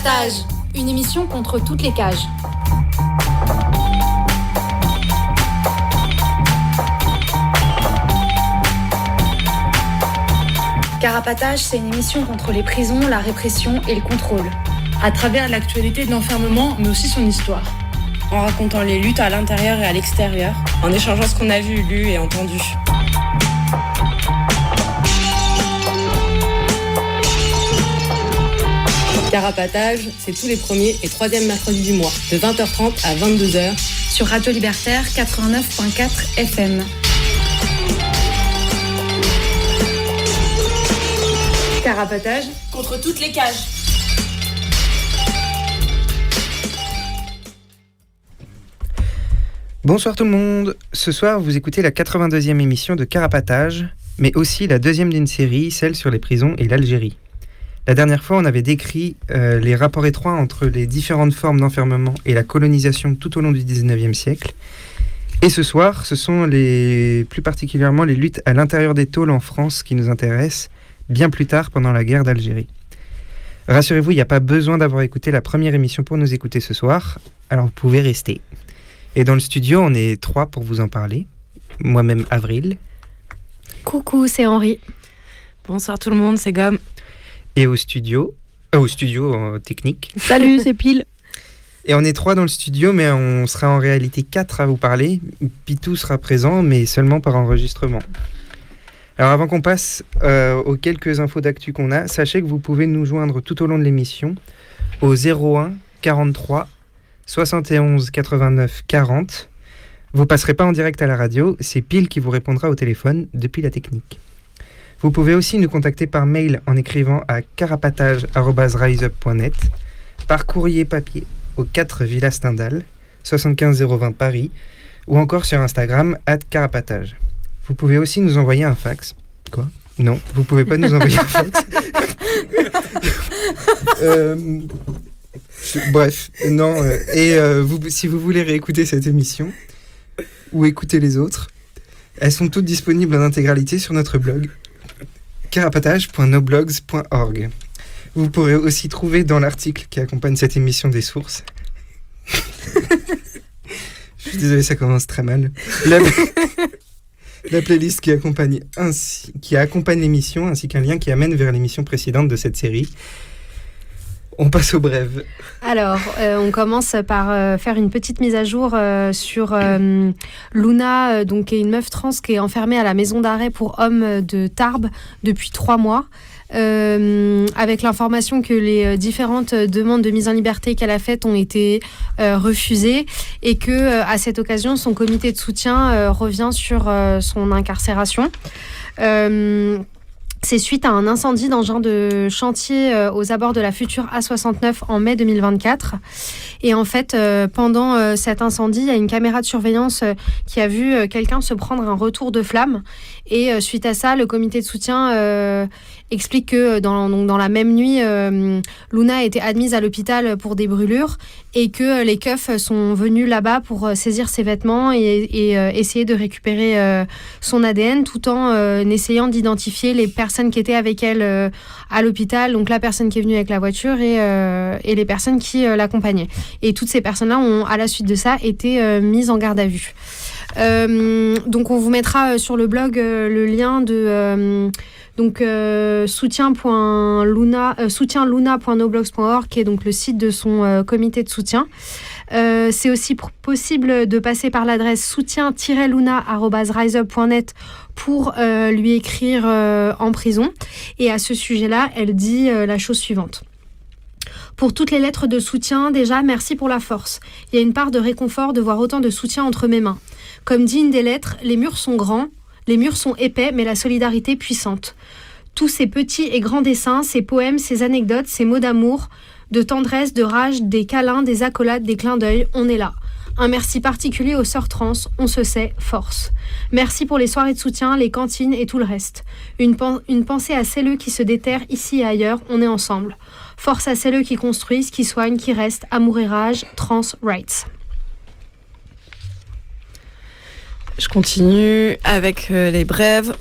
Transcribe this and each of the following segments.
Carapatage, une émission contre toutes les cages. Carapatage, c'est une émission contre les prisons, la répression et le contrôle. À travers l'actualité de l'enfermement, mais aussi son histoire. En racontant les luttes à l'intérieur et à l'extérieur. En échangeant ce qu'on a vu, lu et entendu. Carapatage, c'est tous les premiers et troisièmes mercredis du mois, de 20h30 à 22h. Sur Radio Libertaire 89.4 FM. Carapatage contre toutes les cages. Bonsoir tout le monde. Ce soir, vous écoutez la 82e émission de Carapatage, mais aussi la deuxième d'une série, celle sur les prisons et l'Algérie. La dernière fois, on avait décrit les rapports étroits entre les différentes formes d'enfermement et la colonisation tout au long du 19e siècle. Et ce soir, ce sont plus particulièrement les luttes à l'intérieur des tôles en France qui nous intéressent, bien plus tard pendant la guerre d'Algérie. Rassurez-vous, il n'y a pas besoin d'avoir écouté la première émission pour nous écouter ce soir, alors vous pouvez rester. Et dans le studio, on est 3 pour vous en parler. Moi-même, Avril. Coucou, c'est Henri. Bonsoir tout le monde, c'est Gomme. Et au studio technique. Salut, c'est Pile. Et on est 3 dans le studio, mais on sera en réalité 4 à vous parler. Pitou sera présent, mais seulement par enregistrement. Alors avant qu'on passe aux quelques infos d'actu qu'on a, sachez que vous pouvez nous joindre tout au long de l'émission au 01 43 71 89 40. Vous passerez pas en direct à la radio, c'est Pile qui vous répondra au téléphone depuis la technique. Vous pouvez aussi nous contacter par mail en écrivant à carapatage@riseup.net, par courrier papier au 4 Villa Stendhal, 75 020 Paris, ou encore sur Instagram @carapatage. Vous pouvez aussi nous envoyer un fax. Quoi ? Non, vous pouvez pas nous envoyer un fax. Bref, non. Si vous voulez réécouter cette émission ou écouter les autres, elles sont toutes disponibles en intégralité sur notre blog carapatage.noblogs.org. Vous pourrez aussi trouver dans l'article qui accompagne cette émission des sources. Je suis désolé, ça commence très mal. La playlist qui accompagne l'émission, ainsi qu'un lien qui amène vers l'émission précédente de cette série. On passe aux brèves. Alors, on commence par faire une petite mise à jour sur Luna, donc, qui est une meuf trans qui est enfermée à la maison d'arrêt pour hommes de Tarbes depuis 3 mois. Avec l'information que les différentes demandes de mise en liberté qu'elle a faites ont été refusées et que à cette occasion, son comité de soutien revient sur son incarcération. C'est suite à un incendie d'engin de chantier aux abords de la future A69 en mai 2024. Et en fait, pendant cet incendie, il y a une caméra de surveillance qui a vu quelqu'un se prendre un retour de flamme. Et suite à ça, le comité de soutien explique que dans la même nuit, Luna a été admise à l'hôpital pour des brûlures et que les keufs sont venus là-bas pour saisir ses vêtements et essayer de récupérer son ADN tout en essayant d'identifier les personnes qui étaient avec elle à l'hôpital, donc la personne qui est venue avec la voiture et les personnes qui l'accompagnaient. Et toutes ces personnes-là ont, à la suite de ça, été mises en garde à vue. Donc on vous mettra sur le blog le lien de soutienluna.noblogs.org qui est donc le site de son comité de soutien. C'est aussi possible de passer par l'adresse soutien-luna@riseup.net pour lui écrire en prison. Et à ce sujet-là, elle dit la chose suivante. Pour toutes les lettres de soutien, déjà, merci pour la force. Il y a une part de réconfort de voir autant de soutien entre mes mains. Comme dit une des lettres, les murs sont grands, les murs sont épais, mais la solidarité puissante. Tous ces petits et grands dessins, ces poèmes, ces anecdotes, ces mots d'amour, de tendresse, de rage, des câlins, des accolades, des clins d'œil, on est là. Un merci particulier aux sœurs trans, on se sait, force. Merci pour les soirées de soutien, les cantines et tout le reste. Une pensée à celles qui se déterrent ici et ailleurs, on est ensemble. Force à celles qui construisent, qui soignent, qui restent, amour et rage, trans rights. Je continue avec les brèves.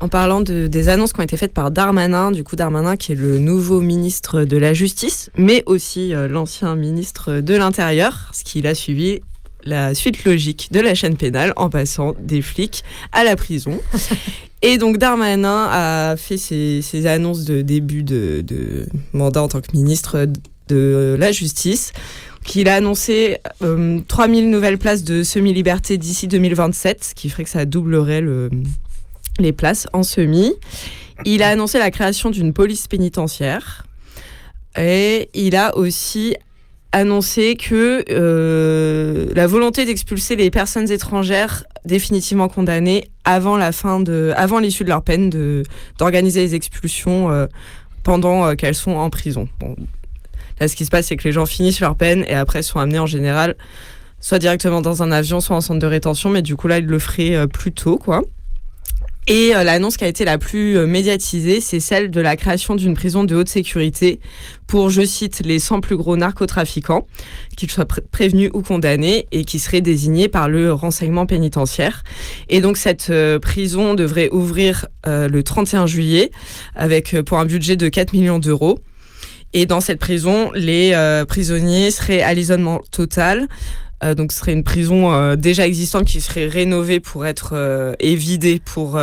en parlant des annonces qui ont été faites par Darmanin, du coup Darmanin qui est le nouveau ministre de la Justice, mais aussi l'ancien ministre de l'Intérieur, ce qu'il a suivi la suite logique de la chaîne pénale en passant des flics à la prison. Et donc Darmanin a fait ses annonces de début de mandat en tant que ministre de la Justice, qu'il a annoncé 3000 nouvelles places de semi-liberté d'ici 2027, ce qui ferait que ça doublerait les places en semi. Il a annoncé la création d'une police pénitentiaire et il a aussi annoncé que la volonté d'expulser les personnes étrangères définitivement condamnées avant l'issue de leur peine, d'organiser les expulsions pendant qu'elles sont en prison. Bon, là, ce qui se passe, c'est que les gens finissent leur peine et après sont amenés en général soit directement dans un avion, soit en centre de rétention, mais du coup là, ils le feraient plus tôt, quoi. Et l'annonce qui a été la plus médiatisée, c'est celle de la création d'une prison de haute sécurité pour, je cite, les 100 plus gros narcotrafiquants, qu'ils soient prévenus ou condamnés et qui seraient désignés par le renseignement pénitentiaire. Et donc cette prison devrait ouvrir le 31 juillet pour un budget de 4 millions d'euros. Et dans cette prison, les prisonniers seraient à l'isolement total. Donc ce serait une prison déjà existante qui serait rénovée pour être et vidée pour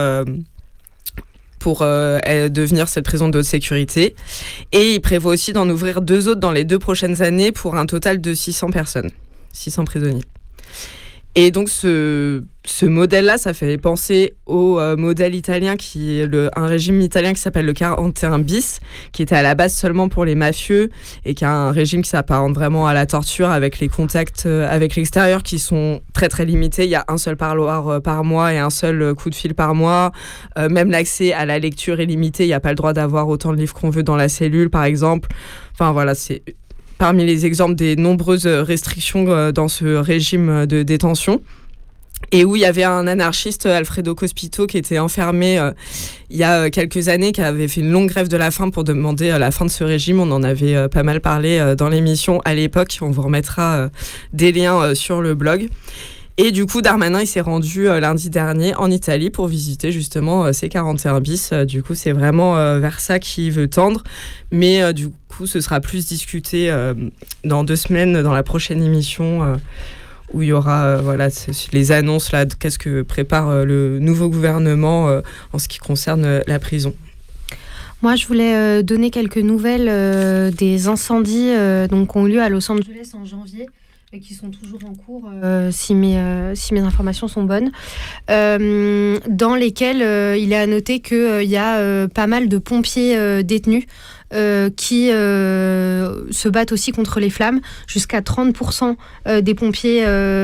devenir cette prison de haute sécurité. Et il prévoit aussi d'en ouvrir 2 autres dans les 2 prochaines années pour un total de 600 personnes, 600 prisonniers. Et donc ce modèle-là, ça fait penser au modèle italien, un régime italien qui s'appelle le 41 bis, qui était à la base seulement pour les mafieux et qui a un régime qui s'apparente vraiment à la torture, avec les contacts avec l'extérieur qui sont très très limités. Il y a un seul parloir par mois et un seul coup de fil par mois. Même l'accès à la lecture est limité. Il n'y a pas le droit d'avoir autant de livres qu'on veut dans la cellule, par exemple. Enfin voilà, c'est parmi les exemples des nombreuses restrictions dans ce régime de détention. Et où il y avait un anarchiste, Alfredo Cospito, qui était enfermé il y a quelques années, qui avait fait une longue grève de la faim pour demander la fin de ce régime. On en avait pas mal parlé dans l'émission à l'époque. On vous remettra des liens sur le blog. Et du coup, Darmanin, il s'est rendu lundi dernier en Italie pour visiter justement ces 41 bis. Du coup, c'est vraiment vers ça qu'il veut tendre. Mais du coup, ce sera plus discuté dans 2 semaines, dans la prochaine émission, où il y aura les annonces, là, qu'est-ce que prépare le nouveau gouvernement en ce qui concerne la prison. Moi, je voulais donner quelques nouvelles des incendies qui ont eu lieu à Los Angeles en janvier, et qui sont toujours en cours, si mes informations sont bonnes, dans lesquels il est à noter qu'il y a pas mal de pompiers détenus qui se battent aussi contre les flammes. Jusqu'à 30% des pompiers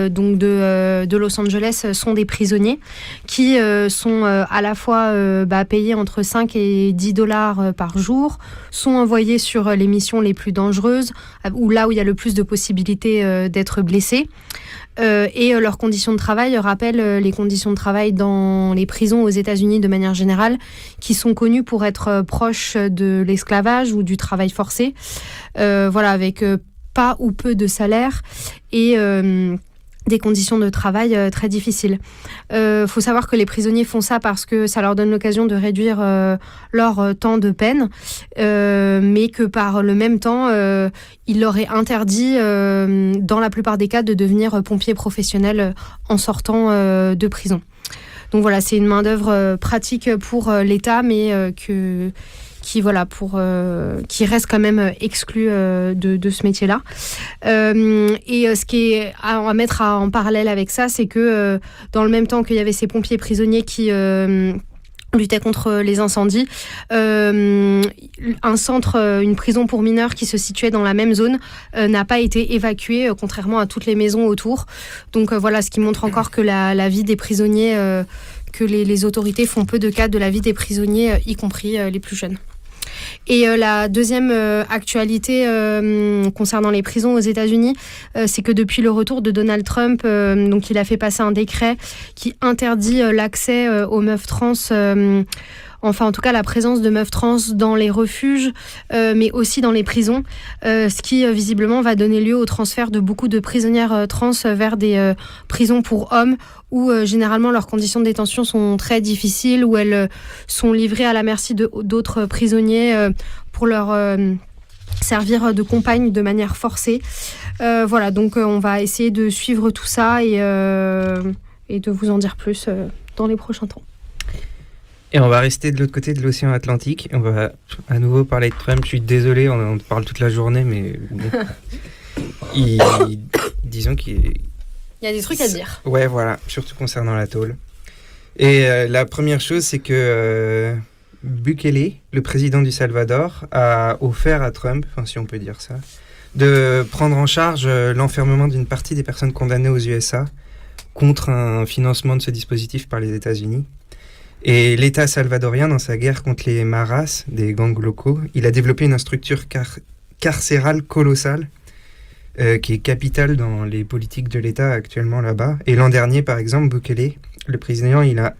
de Los Angeles sont des prisonniers qui sont à la fois payés entre 5 et 10 dollars par jour, sont envoyés sur les missions les plus dangereuses, ou là où il y a le plus de possibilités d'être blessés. Et leurs conditions de travail rappellent les conditions de travail dans les prisons aux États-Unis de manière générale, qui sont connues pour être proches de l'esclavage ou du travail forcé, avec pas ou peu de salaire et des conditions de travail très difficiles. Faut savoir que les prisonniers font ça parce que ça leur donne l'occasion de réduire leur temps de peine, mais que par le même temps, il leur est interdit, dans la plupart des cas, de devenir pompier professionnel en sortant de prison. Donc voilà, c'est une main-d'œuvre pratique pour l'État, mais qui reste quand même exclu de ce métier-là. Et ce qui est à mettre en parallèle avec ça, c'est que dans le même temps qu'il y avait ces pompiers prisonniers qui luttaient contre les incendies, un centre, une prison pour mineurs qui se situait dans la même zone n'a pas été évacué, contrairement à toutes les maisons autour. Donc ce qui montre encore que la vie des prisonniers, que les autorités font peu de cas de la vie des prisonniers, y compris les plus jeunes. Et la deuxième actualité concernant les prisons aux États-Unis, c'est que depuis le retour de Donald Trump, il a fait passer un décret qui interdit l'accès aux meufs trans enfin en tout cas la présence de meufs trans dans les refuges, mais aussi dans les prisons, ce qui visiblement va donner lieu au transfert de beaucoup de prisonnières trans vers des prisons pour hommes, où généralement leurs conditions de détention sont très difficiles, où elles sont livrées à la merci d'autres prisonniers pour leur servir de compagne de manière forcée. Voilà, donc on va essayer de suivre tout ça et de vous en dire plus dans les prochains temps. Et on va rester de l'autre côté de l'océan Atlantique. On va à nouveau parler de Trump. Je suis désolé, on parle toute la journée, mais bon. Disons qu'il... Il y a des trucs à dire. Ouais, voilà, surtout concernant la tôle. Et la première chose, c'est que Bukele, le président du Salvador, a offert à Trump, enfin si on peut dire ça, de prendre en charge l'enfermement d'une partie des personnes condamnées aux USA contre un financement de ce dispositif par les États-Unis. Et l'État salvadorien, dans sa guerre contre les maras, des gangs locaux, il a développé une structure carcérale colossale qui est capitale dans les politiques de l'État actuellement là-bas. Et l'an dernier, par exemple, Bukele, le président, il a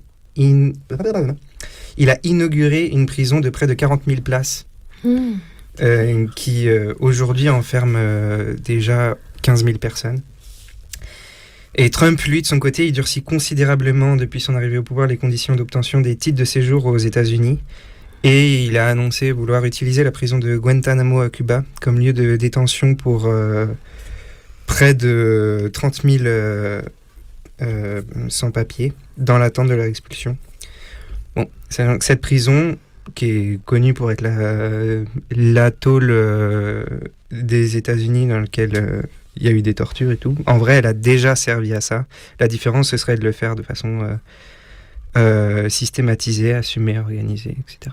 inauguré une prison de près de 40 000 places qui aujourd'hui enferme déjà 15 000 personnes. Et Trump, lui, de son côté, il durcit considérablement depuis son arrivée au pouvoir les conditions d'obtention des titres de séjour aux États-Unis. Et il a annoncé vouloir utiliser la prison de Guantanamo à Cuba comme lieu de détention pour près de 30 000 sans-papiers dans l'attente de leur expulsion. Bon, c'est donc cette prison qui est connue pour être la tôle des États-Unis dans laquelle il y a eu des tortures et tout. En vrai, elle a déjà servi à ça. La différence, ce serait de le faire de façon systématisée, assumée, organisée, etc.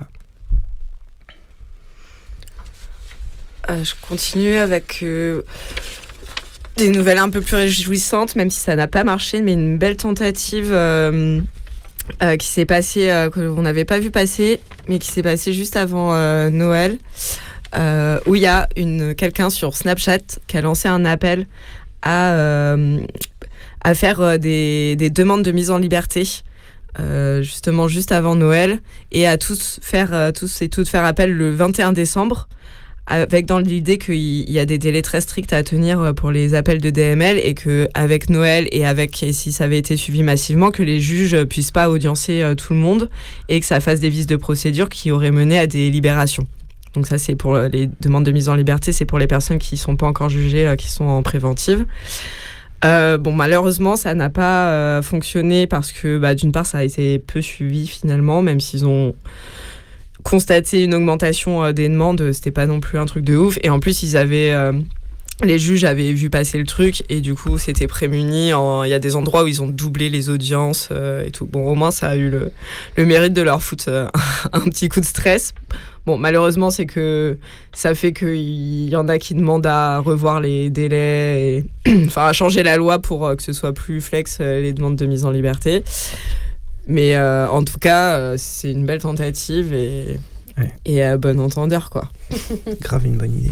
Je continue avec des nouvelles un peu plus réjouissantes, même si ça n'a pas marché, mais une belle tentative qui s'est passée, qu'on n'avait pas vu passer, mais qui s'est passée juste avant Noël. Où il y a quelqu'un sur Snapchat qui a lancé un appel à faire des demandes de mise en liberté justement juste avant Noël, et à tous et toutes faire appel le 21 décembre, avec dans l'idée qu'il y a des délais très stricts à tenir pour les appels de DML, et qu'avec Noël et si ça avait été suivi massivement, que les juges puissent pas audiencer tout le monde, et que ça fasse des vices de procédure qui auraient mené à des libérations. Donc ça, c'est pour les demandes de mise en liberté, c'est pour les personnes qui ne sont pas encore jugées, qui sont en préventive. Malheureusement, ça n'a pas fonctionné parce que, d'une part, ça a été peu suivi finalement, même s'ils ont constaté une augmentation des demandes, c'était pas non plus un truc de ouf. Et en plus, les juges avaient vu passer le truc, et du coup, c'était prémuni. Il y a des endroits où ils ont doublé les audiences et tout. Bon, au moins, ça a eu le mérite de leur foutre un petit coup de stress. Bon, malheureusement, c'est que ça fait qu'il y en a qui demandent à revoir les délais, à changer la loi pour que ce soit plus flex, les demandes de mise en liberté. Mais en tout cas, c'est une belle tentative et bon entendeur, quoi. Grave une bonne idée.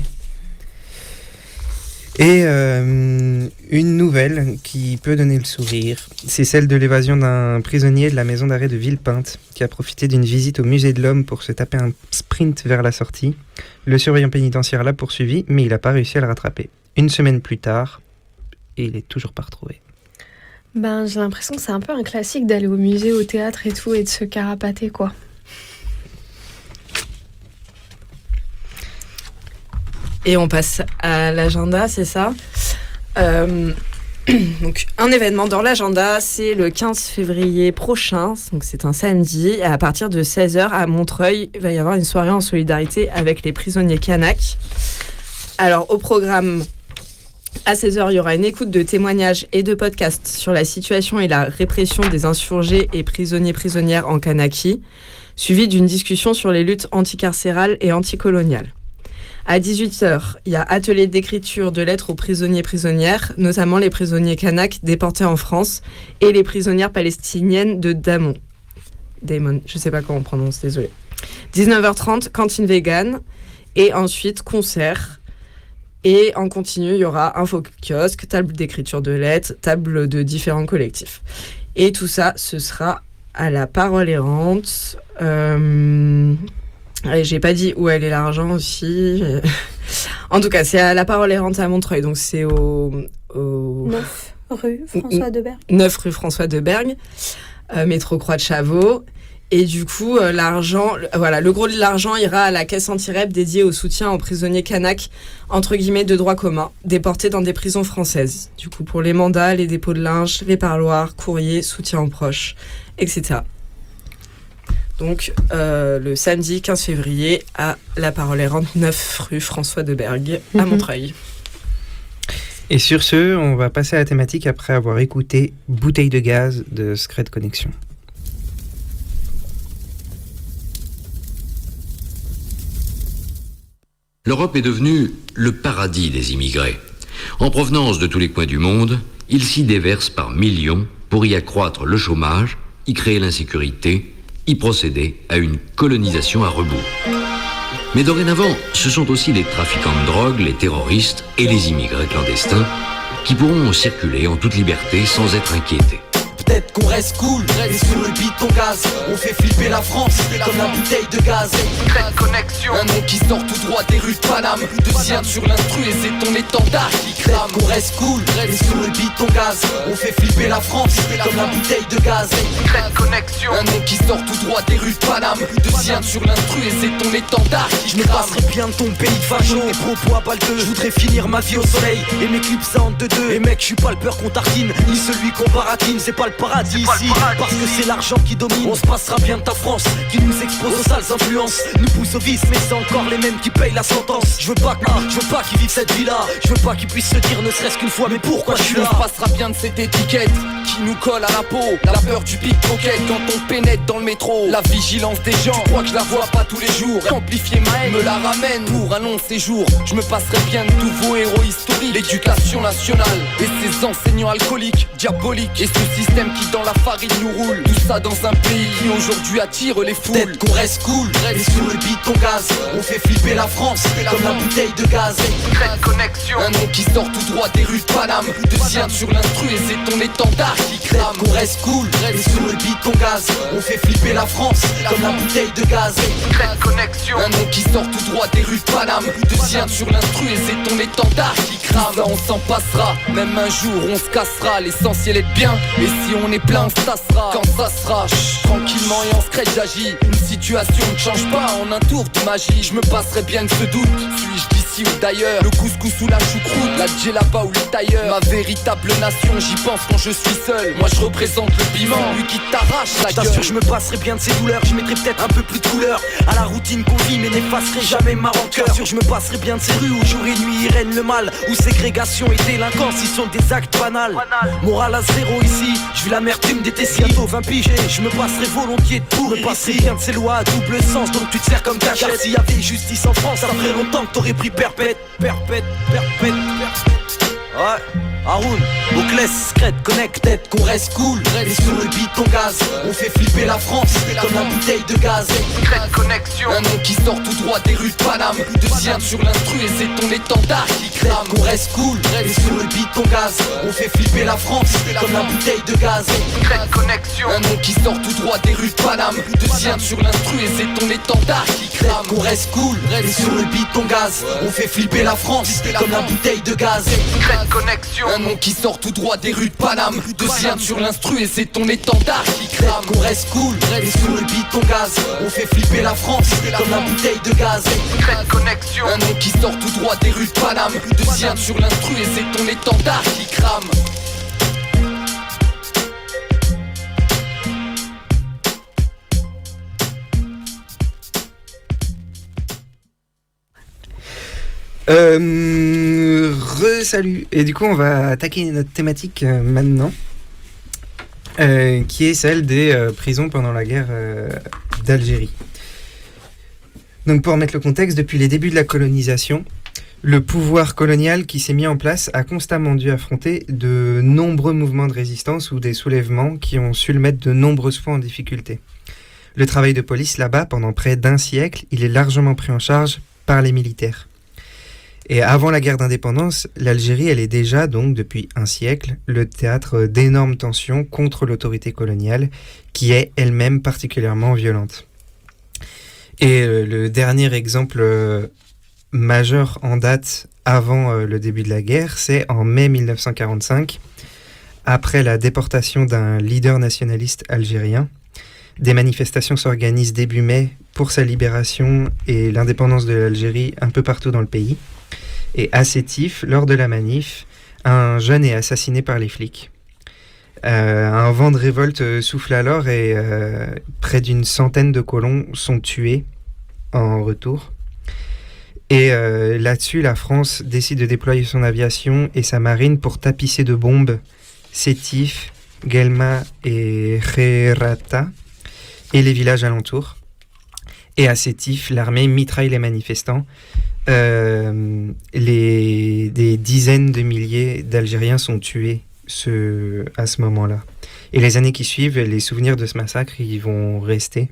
Et une nouvelle qui peut donner le sourire, c'est celle de l'évasion d'un prisonnier de la maison d'arrêt de Villepinte qui a profité d'une visite au musée de l'Homme pour se taper un sprint vers la sortie. Le surveillant pénitentiaire l'a poursuivi, mais il n'a pas réussi à le rattraper. Une semaine plus tard, et il n'est toujours pas retrouvé. J'ai l'impression que c'est un peu un classique d'aller au musée, au théâtre et tout, et de se carapater, quoi. Et on passe à l'agenda, c'est ça. Donc, un événement dans l'agenda, c'est le 15 février prochain, donc c'est un samedi, et à partir de 16h à Montreuil, il va y avoir une soirée en solidarité avec les prisonniers kanaks. Alors, au programme, à 16h, il y aura une écoute de témoignages et de podcasts sur la situation et la répression des insurgés et prisonniers-prisonnières en Kanaki, suivie d'une discussion sur les luttes anticarcérales et anticoloniales. À 18h, il y a atelier d'écriture de lettres aux prisonniers-prisonnières, notamment les prisonniers kanaks déportés en France et les prisonnières palestiniennes de Damon, je ne sais pas comment on prononce, désolé. 19h30, cantine vegan, et ensuite concert. Et en continu, il y aura info-kiosque, table d'écriture de lettres, table de différents collectifs. Et tout ça, ce sera à la parole errante. J'ai pas dit où elle est l'argent aussi. En tout cas, c'est à la parole errante à Montreuil. Donc c'est au 9 rue François Debergue. 9 rue François Debergue, métro Croix de Chavaux. Et du coup, le gros de l'argent ira à la caisse anti-REP dédiée au soutien aux prisonniers kanaks, entre guillemets, de droit commun, déportés dans des prisons françaises. Du coup, pour les mandats, les dépôts de linge, les parloirs, courriers, soutien aux proches, etc. Donc, le samedi 15 février, à la parole errante, 9 rue François Debergue, à Montreuil. Et sur ce, on va passer à la thématique après avoir écouté Bouteille de gaz de Secret Connection. L'Europe est devenue le paradis des immigrés. En provenance de tous les coins du monde, ils s'y déversent par millions pour y accroître le chômage, y créer l'insécurité, y procéder à une colonisation à rebours. Mais dorénavant, ce sont aussi les trafiquants de drogue, les terroristes et les immigrés clandestins qui pourront circuler en toute liberté sans être inquiétés. Peut-être qu'on reste cool, et sur le beat on gaz. On fait flipper la France, comme la bouteille de gaz. Secret Connection, un nom qui sort tout droit des rues de Paname. Deuxième sur l'instru et c'est ton étendard qui crame. Qu'on reste cool, et sur le beat on gaz. On fait flipper la France, comme la bouteille de gaz. Secret Connection, un nom qui sort tout droit des rues de Paname. Deuxième sur l'instru et c'est ton étendard qui crame. Je me passerai bien de ton pays de facho, tes propos à balteux. Je voudrais finir ma vie au soleil et mes clips ça en 2-2. Et mec, je suis pas le peur qu'on tartine, ni celui qu'on baratine. C'est pas le paradis ici, parce que c'est l'argent qui domine. On se passera bien de ta France, qui nous expose aux sales influences, nous pousse au vice, mais c'est encore les mêmes qui payent la sentence. Je veux pas qu'ils vivent cette vie-là. Je veux pas qu'ils puissent se dire ne serait-ce qu'une fois, mais pourquoi je suis là. On se passera bien de cette étiquette qui nous colle à la peau. La peur du pickpocket quand on pénètre dans le métro. La vigilance des gens, je crois que je la vois pas tous les jours. Amplifier ma haine me la ramène pour un long séjour. Je me passerai bien de tous vos héros historiques. L'éducation nationale et ses enseignants alcooliques, diaboliques. Et ce système qui dans la farine nous roule. Tout ça dans un pays qui aujourd'hui attire les foules. Peut-être qu'on reste cool, et sur le beat on gaz. On fait flipper la France, comme la bouteille de gaz. Secret Connection, un nom qui sort tout droit des rues de Paname. Deuxième sur l'instru et c'est ton étendard qui crame. Qu'on reste cool, et sur le beat on gaz. On fait flipper la France, comme la bouteille de gaz. Secret Connection, un nom qui sort tout droit des rues de Paname. Deuxième sur l'instru et c'est ton étendard qui crame. Ça on s'en passera, même un jour on se cassera. L'essentiel est bien, et si on est plein on se tassera. Quand ça sera, tranquillement et en secret j'agis. Une situation ne change pas en un tour de magie. Je me passerai bien de ce doute, suis-je d'ici ou d'ailleurs. Le couscous ou la choucroute, la djellaba ou le tailleur. Ma véritable nation, j'y pense quand je suis seul. Moi je représente le piment, lui qui t'arrache la gueule. T'assure, je me passerai bien de ces douleurs. Je mettrai peut-être un peu plus de couleur à la routine qu'on vit, mais n'effacerai jamais ma rancœur. T'assure, je me passerai bien de ces rues où jour et nuit y règne le mal, où ségrégation et délinquance y sont des actes banals. Morale à zéro ici, je vis l'amertume des tessiers. Bientôt 20 piges, je me passerai volontiers de tout. Me passerai bien de ces lois à double sens, donc tu te sers comme cachette. Car s'il y avait justice en France, ça ferait longtemps que t'aurais pris perpète. Ouais, Haroun, Oclès, Secret, Connected, qu'on reste cool, et sur le beat on gaz. On fait flipper la France, comme la bouteille de gaz. Secret Connection, un nom qui sort tout droit des rues de Paname. Deuxième sur l'instru et c'est ton étendard qui crame. Qu'on reste cool, et sur le beat on gaz. On fait flipper la France, comme la bouteille de gaz. Secret Connection, un nom qui sort tout droit des rues de Paname. Deuxième sur l'instru et c'est ton étendard qui crame. Qu'on reste cool, et sur le beat on gaz. On fait flipper la France, comme la bouteille de gaz. Secret Connection, un nom qui sort tout droit des rues de Paname. Deuxième sur l'instru et c'est ton étendard qui crame. Qu'on reste cool, et sur le beat on gaz. On fait flipper la France, comme la bouteille de gaz. Secret Connection, un nom qui sort tout droit des rues de Paname. Deuxième sur l'instru et c'est ton étendard qui crame. Salut. Et du coup, on va attaquer notre thématique maintenant, qui est celle des prisons pendant la guerre d'Algérie. Donc, pour remettre le contexte, depuis les débuts de la colonisation, le pouvoir colonial qui s'est mis en place a constamment dû affronter de nombreux mouvements de résistance ou des soulèvements qui ont su le mettre de nombreuses fois en difficulté. Le travail de police là-bas, pendant près d'un siècle, il est largement pris en charge par les militaires. Et avant la guerre d'indépendance, l'Algérie, elle est déjà, donc depuis un siècle, le théâtre d'énormes tensions contre l'autorité coloniale, qui est elle-même particulièrement violente. Et le dernier exemple majeur en date avant le début de la guerre, c'est en mai 1945, après la déportation d'un leader nationaliste algérien. Des manifestations s'organisent début mai pour sa libération et l'indépendance de l'Algérie un peu partout dans le pays. Et à Sétif, lors de la manif, un jeune est assassiné par les flics. Un vent de révolte souffle alors et près d'une centaine de colons sont tués en retour. Et là-dessus, la France décide de déployer son aviation et sa marine pour tapisser de bombes Sétif, Guelma et Kherrata et les villages alentours. Et à Sétif, l'armée mitraille les manifestants. Des dizaines de milliers d'Algériens sont tués à ce moment-là. Et les années qui suivent, les souvenirs de ce massacre, ils vont rester.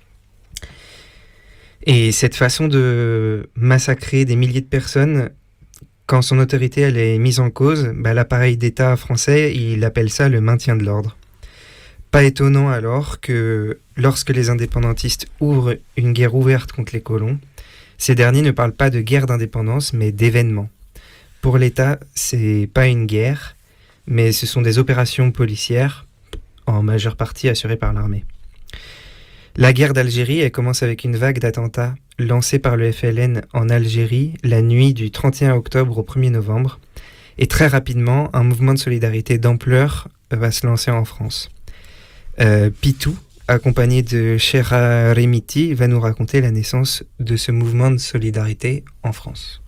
Et cette façon de massacrer des milliers de personnes, quand son autorité elle est mise en cause, l'appareil d'État français, il appelle ça le maintien de l'ordre. Pas étonnant alors que lorsque les indépendantistes ouvrent une guerre ouverte contre les colons, ces derniers ne parlent pas de guerre d'indépendance, mais d'événements. Pour l'État, c'est pas une guerre, mais ce sont des opérations policières, en majeure partie assurées par l'armée. La guerre d'Algérie, elle commence avec une vague d'attentats lancés par le FLN en Algérie la nuit du 31 octobre au 1er novembre. Et très rapidement, un mouvement de solidarité d'ampleur va se lancer en France. Pitou, accompagné de Chera Remiti, va nous raconter la naissance de ce mouvement de solidarité en France.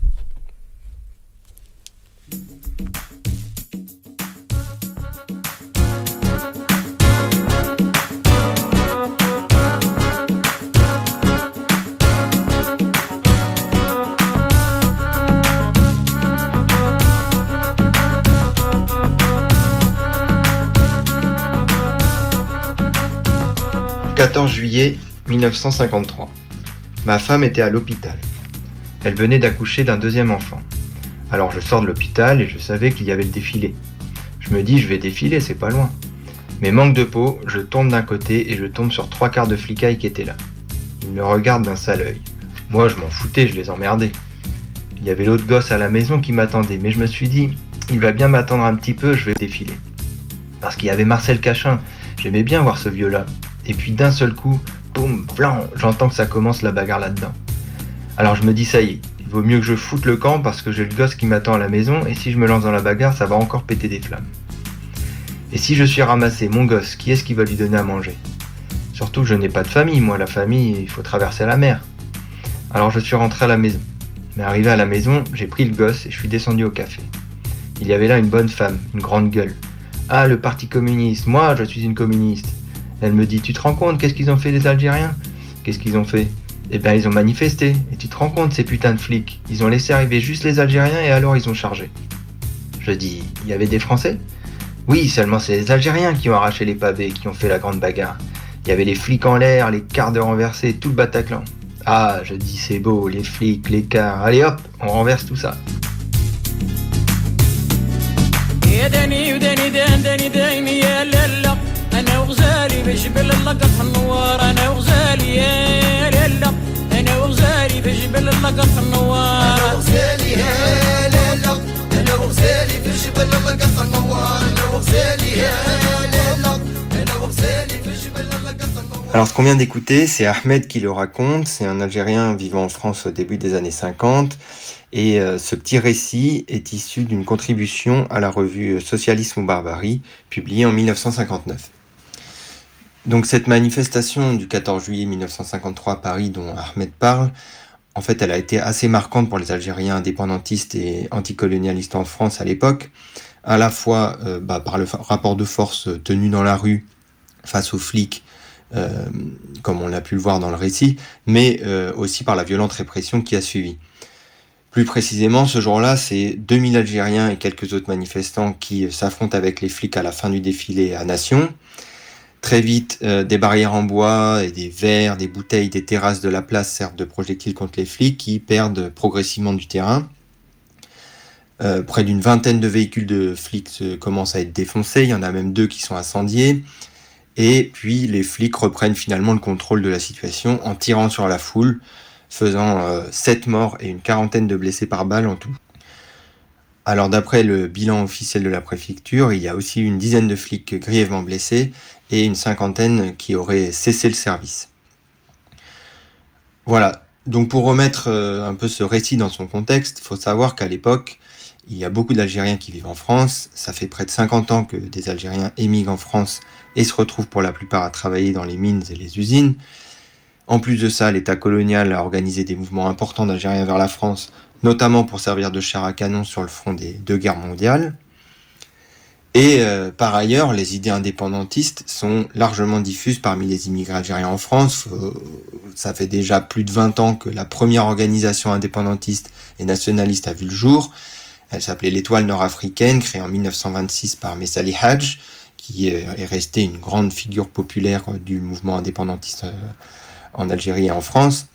Le 14 juillet 1953. Ma femme était à l'hôpital. Elle venait d'accoucher d'un deuxième enfant. Alors je sors de l'hôpital et je savais qu'il y avait le défilé. Je me dis, je vais défiler, c'est pas loin. Mais manque de peau, je tourne d'un côté et je tombe sur 3/4 de flicailles qui étaient là. Ils me regardent d'un sale œil. Moi, je m'en foutais, je les emmerdais. Il y avait l'autre gosse à la maison qui m'attendait, mais je me suis dit, il va bien m'attendre un petit peu, je vais défiler. Parce qu'il y avait Marcel Cachin, j'aimais bien voir ce vieux-là. Et puis d'un seul coup, boum, blanc, j'entends que ça commence la bagarre là-dedans. Alors je me dis, ça y est, il vaut mieux que je foute le camp parce que j'ai le gosse qui m'attend à la maison et si je me lance dans la bagarre, ça va encore péter des flammes. Et si je suis ramassé, mon gosse, qui est-ce qui va lui donner à manger ? Surtout que je n'ai pas de famille, moi la famille, il faut traverser la mer. Alors je suis rentré à la maison. Mais arrivé à la maison, j'ai pris le gosse et je suis descendu au café. Il y avait là une bonne femme, une grande gueule. Ah, le parti communiste, moi je suis une communiste. Elle me dit, tu te rends compte, qu'est-ce qu'ils ont fait les Algériens ? Qu'est-ce qu'ils ont fait ? Eh bien, ils ont manifesté. Et tu te rends compte, ces putains de flics, ils ont laissé arriver juste les Algériens et alors ils ont chargé. Je dis, il y avait des Français ? Oui, seulement c'est les Algériens qui ont arraché les pavés, qui ont fait la grande bagarre. Il y avait les flics en l'air, les cars de renversés, tout le Bataclan. Ah, je dis, c'est beau, les flics, les cars. Allez hop, on renverse tout ça. أنا وغزالي بجبل اللقط النوار أنا وغزالي يا ليلة أنا وغزالي بجبل اللقط النوار أنا وغزالي يا ليلة أنا وغزالي بجبل اللقط النوار أنا وغزالي يا ليلة أنا وغزالي بجبل اللقط النوار. Alors ce qu'on vient d'écouter, c'est Ahmed qui le raconte, c'est un Algérien vivant en France au début des années 50 et ce petit récit est issu d'une contribution à la revue Socialisme ou Barbarie, publiée en 1959. Donc cette manifestation du 14 juillet 1953 à Paris dont Ahmed parle, en fait elle a été assez marquante pour les Algériens indépendantistes et anticolonialistes en France à l'époque, à la fois par le rapport de force tenu dans la rue face aux flics, comme on a pu le voir dans le récit, mais aussi par la violente répression qui a suivi. Plus précisément, ce jour-là, c'est 2000 Algériens et quelques autres manifestants qui s'affrontent avec les flics à la fin du défilé à Nation. Très vite, des barrières en bois et des verres, des bouteilles, des terrasses de la place servent de projectiles contre les flics qui perdent progressivement du terrain. Près d'une vingtaine de véhicules de flics commencent à être défoncés, il y en a même 2 qui sont incendiés. Et puis les flics reprennent finalement le contrôle de la situation en tirant sur la foule, faisant 7 morts et une quarantaine de blessés par balle en tout. Alors d'après le bilan officiel de la préfecture, il y a aussi une dizaine de flics grièvement blessés et une cinquantaine qui auraient cessé le service. Voilà, donc pour remettre un peu ce récit dans son contexte, il faut savoir qu'à l'époque, il y a beaucoup d'Algériens qui vivent en France. Ça fait près de 50 ans que des Algériens émigrent en France et se retrouvent pour la plupart à travailler dans les mines et les usines. En plus de ça, l'État colonial a organisé des mouvements importants d'Algériens vers la France, notamment pour servir de chair à canon sur le front des 2 guerres mondiales. Et par ailleurs, les idées indépendantistes sont largement diffuses parmi les immigrés algériens en France. Ça fait déjà plus de 20 ans que la première organisation indépendantiste et nationaliste a vu le jour. Elle s'appelait l'Étoile nord-africaine, créée en 1926 par Messali Hadj, qui est resté une grande figure populaire du mouvement indépendantiste en Algérie et en France.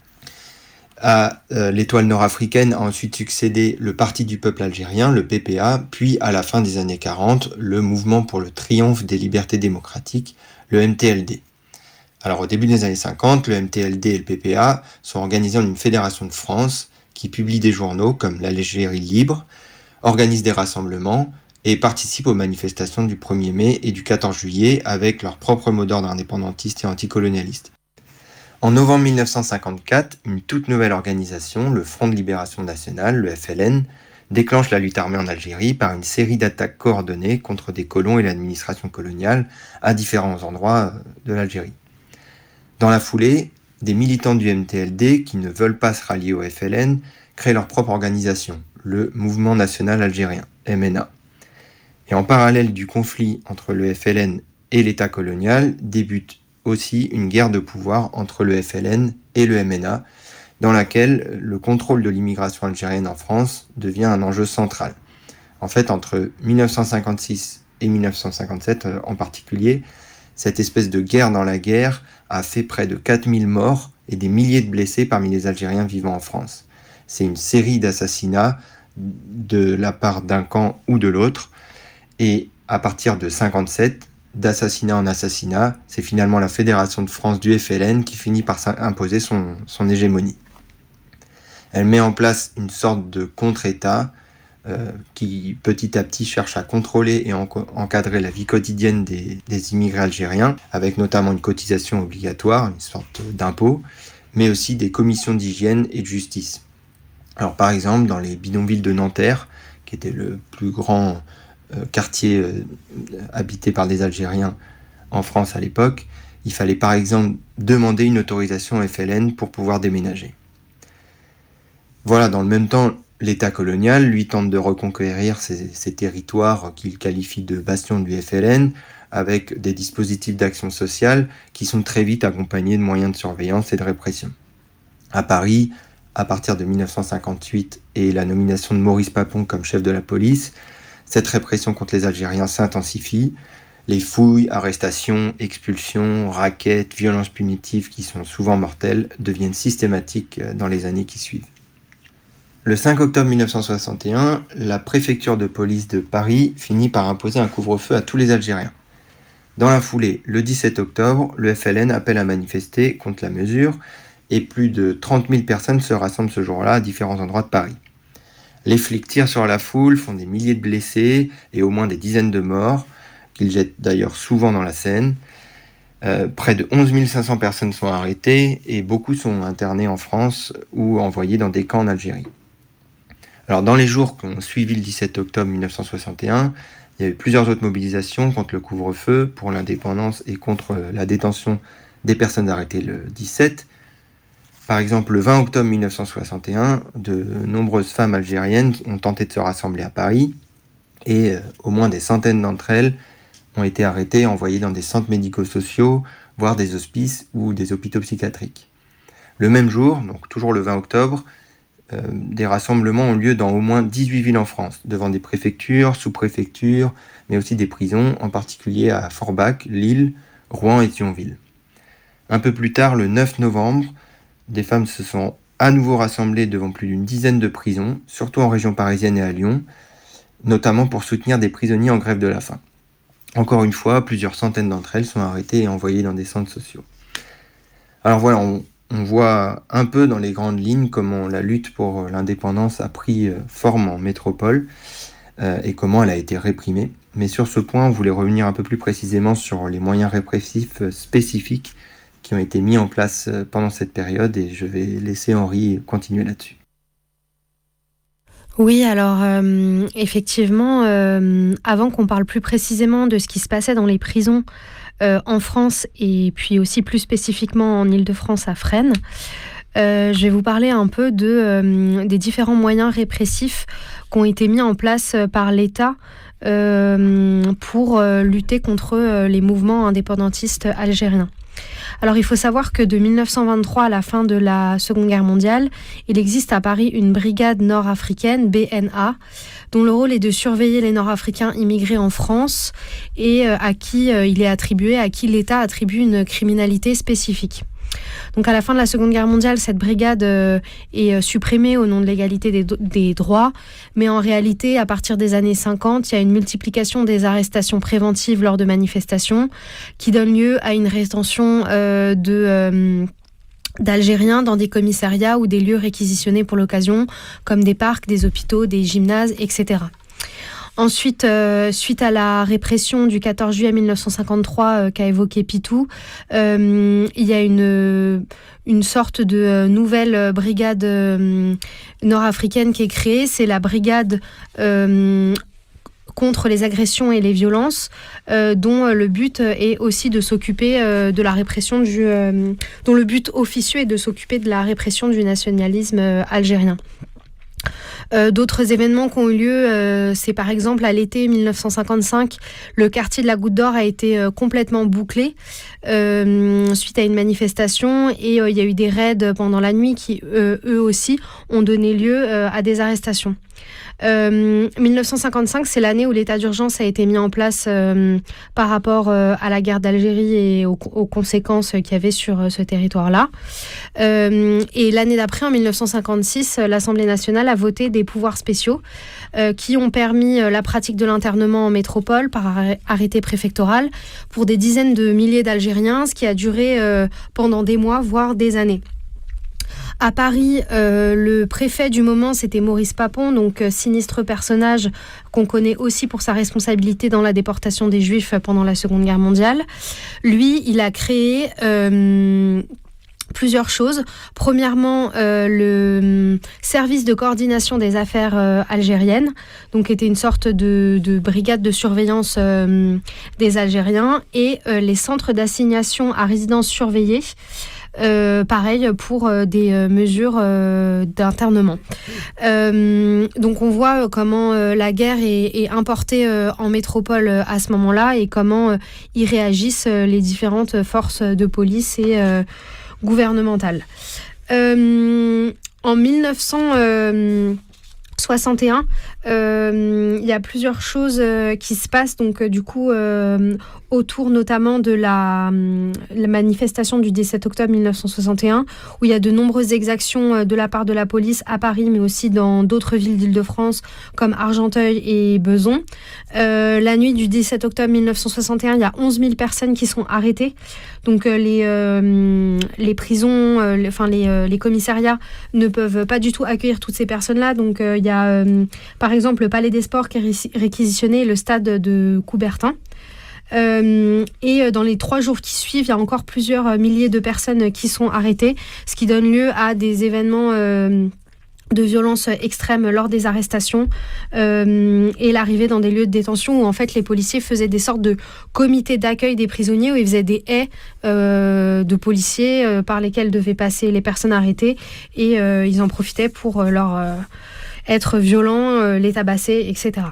À l'Étoile nord-africaine a ensuite succédé le Parti du peuple algérien, le PPA, puis à la fin des années 40, le Mouvement pour le triomphe des libertés démocratiques, le MTLD. Alors au début des années 50, le MTLD et le PPA sont organisés en une fédération de France qui publie des journaux comme l'Algérie libre, organise des rassemblements et participe aux manifestations du 1er mai et du 14 juillet avec leur propre mot d'ordre indépendantiste et anticolonialiste. En novembre 1954, une toute nouvelle organisation, le Front de Libération Nationale, le FLN, déclenche la lutte armée en Algérie par une série d'attaques coordonnées contre des colons et l'administration coloniale à différents endroits de l'Algérie. Dans la foulée, des militants du MTLD qui ne veulent pas se rallier au FLN créent leur propre organisation, le Mouvement National Algérien, MNA. Et en parallèle du conflit entre le FLN et l'État colonial, débute aussi une guerre de pouvoir entre le FLN et le MNA, dans laquelle le contrôle de l'immigration algérienne en France devient un enjeu central. En fait, entre 1956 et 1957 en particulier, cette espèce de guerre dans la guerre a fait près de 4000 morts et des milliers de blessés parmi les Algériens vivant en France. C'est une série d'assassinats de la part d'un camp ou de l'autre, et à partir de 1957, d'assassinat en assassinat, c'est finalement la Fédération de France du FLN qui finit par imposer son hégémonie. Elle met en place une sorte de contre-État qui petit à petit cherche à contrôler et encadrer la vie quotidienne des immigrés algériens, avec notamment une cotisation obligatoire, une sorte d'impôt, mais aussi des commissions d'hygiène et de justice. Alors par exemple, dans les bidonvilles de Nanterre, qui était le plus grand quartier habité par des Algériens en France à l'époque, il fallait par exemple demander une autorisation au FLN pour pouvoir déménager. Voilà, dans le même temps, l'État colonial, lui, tente de reconquérir ces territoires qu'il qualifie de bastions du FLN, avec des dispositifs d'action sociale qui sont très vite accompagnés de moyens de surveillance et de répression. À Paris, à partir de 1958 et la nomination de Maurice Papon comme chef de la police, cette répression contre les Algériens s'intensifie. Les fouilles, arrestations, expulsions, rackets, violences punitives qui sont souvent mortelles deviennent systématiques dans les années qui suivent. Le 5 octobre 1961, la préfecture de police de Paris finit par imposer un couvre-feu à tous les Algériens. Dans la foulée, le 17 octobre, le FLN appelle à manifester contre la mesure et plus de 30 000 personnes se rassemblent ce jour-là à différents endroits de Paris. Les flics tirent sur la foule, font des milliers de blessés et au moins des dizaines de morts, qu'ils jettent d'ailleurs souvent dans la Seine. Près de 11 500 personnes sont arrêtées et beaucoup sont internées en France ou envoyées dans des camps en Algérie. Alors dans les jours qui ont suivi le 17 octobre 1961, il y a eu plusieurs autres mobilisations contre le couvre-feu, pour l'indépendance et contre la détention des personnes arrêtées le 17. Par exemple, le 20 octobre 1961, de nombreuses femmes algériennes ont tenté de se rassembler à Paris et au moins des centaines d'entre elles ont été arrêtées et envoyées dans des centres médico-sociaux, voire des hospices ou des hôpitaux psychiatriques. Le même jour, donc toujours le 20 octobre, des rassemblements ont lieu dans au moins 18 villes en France, devant des préfectures, sous-préfectures, mais aussi des prisons, en particulier à Forbach, Lille, Rouen et Thionville. Un peu plus tard, le 9 novembre, des femmes se sont à nouveau rassemblées devant plus d'une dizaine de prisons, surtout en région parisienne et à Lyon, notamment pour soutenir des prisonniers en grève de la faim. Encore une fois, plusieurs centaines d'entre elles sont arrêtées et envoyées dans des centres sociaux. Alors voilà, on voit un peu dans les grandes lignes comment la lutte pour l'indépendance a pris forme en métropole et comment elle a été réprimée. Mais sur ce point, on voulait revenir un peu plus précisément sur les moyens répressifs spécifiques qui ont été mis en place pendant cette période et je vais laisser Henri continuer là-dessus. Oui, alors effectivement, avant qu'on parle plus précisément de ce qui se passait dans les prisons en France et puis aussi plus spécifiquement en Île-de-France à Fresnes, je vais vous parler un peu des différents moyens répressifs qui ont été mis en place par l'État pour lutter contre les mouvements indépendantistes algériens. Alors il faut savoir que de 1923 à la fin de la Seconde Guerre mondiale, il existe à Paris une brigade nord-africaine, BNA, dont le rôle est de surveiller les Nord-Africains immigrés en France et à qui l'État attribue une criminalité spécifique. Donc à la fin de la Seconde Guerre mondiale, cette brigade est supprimée au nom de l'égalité des droits, mais en réalité, à partir des années 50, il y a une multiplication des arrestations préventives lors de manifestations qui donne lieu à une rétention d'Algériens dans des commissariats ou des lieux réquisitionnés pour l'occasion, comme des parcs, des hôpitaux, des gymnases, etc. Ensuite, suite à la répression du 14 juillet 1953 qu'a évoqué Pitou, il y a une sorte de nouvelle brigade nord-africaine qui est créée. C'est la brigade contre les agressions et les violences, dont le but est aussi de s'occuper de la répression dont le but officieux est de s'occuper de la répression du nationalisme algérien. D'autres événements qui ont eu lieu, c'est par exemple à l'été 1955, le quartier de la Goutte d'Or a été complètement bouclé suite à une manifestation et il y a eu des raids pendant la nuit qui, eux aussi, ont donné lieu à des arrestations. 1955, c'est l'année où l'état d'urgence a été mis en place par rapport à la guerre d'Algérie et aux conséquences qu'il y avait sur ce territoire-là. Et l'année d'après, en 1956, l'Assemblée nationale a voté des pouvoirs spéciaux qui ont permis la pratique de l'internement en métropole par arrêté préfectoral pour des dizaines de milliers d'Algériens, ce qui a duré pendant des mois, voire des années. À Paris, le préfet du moment, c'était Maurice Papon, donc sinistre personnage qu'on connaît aussi pour sa responsabilité dans la déportation des Juifs pendant la Seconde Guerre mondiale. Lui, il a créé plusieurs choses. Premièrement, le service de coordination des affaires algériennes, donc était une sorte de brigade de surveillance des Algériens, et les centres d'assignation à résidence surveillée. Pareil pour des mesures d'internement. Donc on voit comment la guerre est importée en métropole à ce moment-là et comment y réagissent les différentes forces de police et gouvernementales. En 1961, il y a plusieurs choses qui se passent, donc du coup autour notamment de la manifestation du 17 octobre 1961, où il y a de nombreuses exactions de la part de la police à Paris, mais aussi dans d'autres villes d'Île-de-France comme Argenteuil et Besançon. La nuit du 17 octobre 1961, il y a 11 000 personnes qui sont arrêtées. Donc les prisons, les commissariats ne peuvent pas du tout accueillir toutes ces personnes-là. Donc il y a par exemple le Palais des Sports qui est réquisitionné et le stade de Coubertin. Et dans les 3 jours qui suivent, il y a encore plusieurs milliers de personnes qui sont arrêtées, ce qui donne lieu à des événements de violence extrême lors des arrestations et l'arrivée dans des lieux de détention où en fait les policiers faisaient des sortes de comités d'accueil des prisonniers où ils faisaient des haies de policiers par lesquels devaient passer les personnes arrêtées et ils en profitaient pour leur être violents, les tabasser, etc.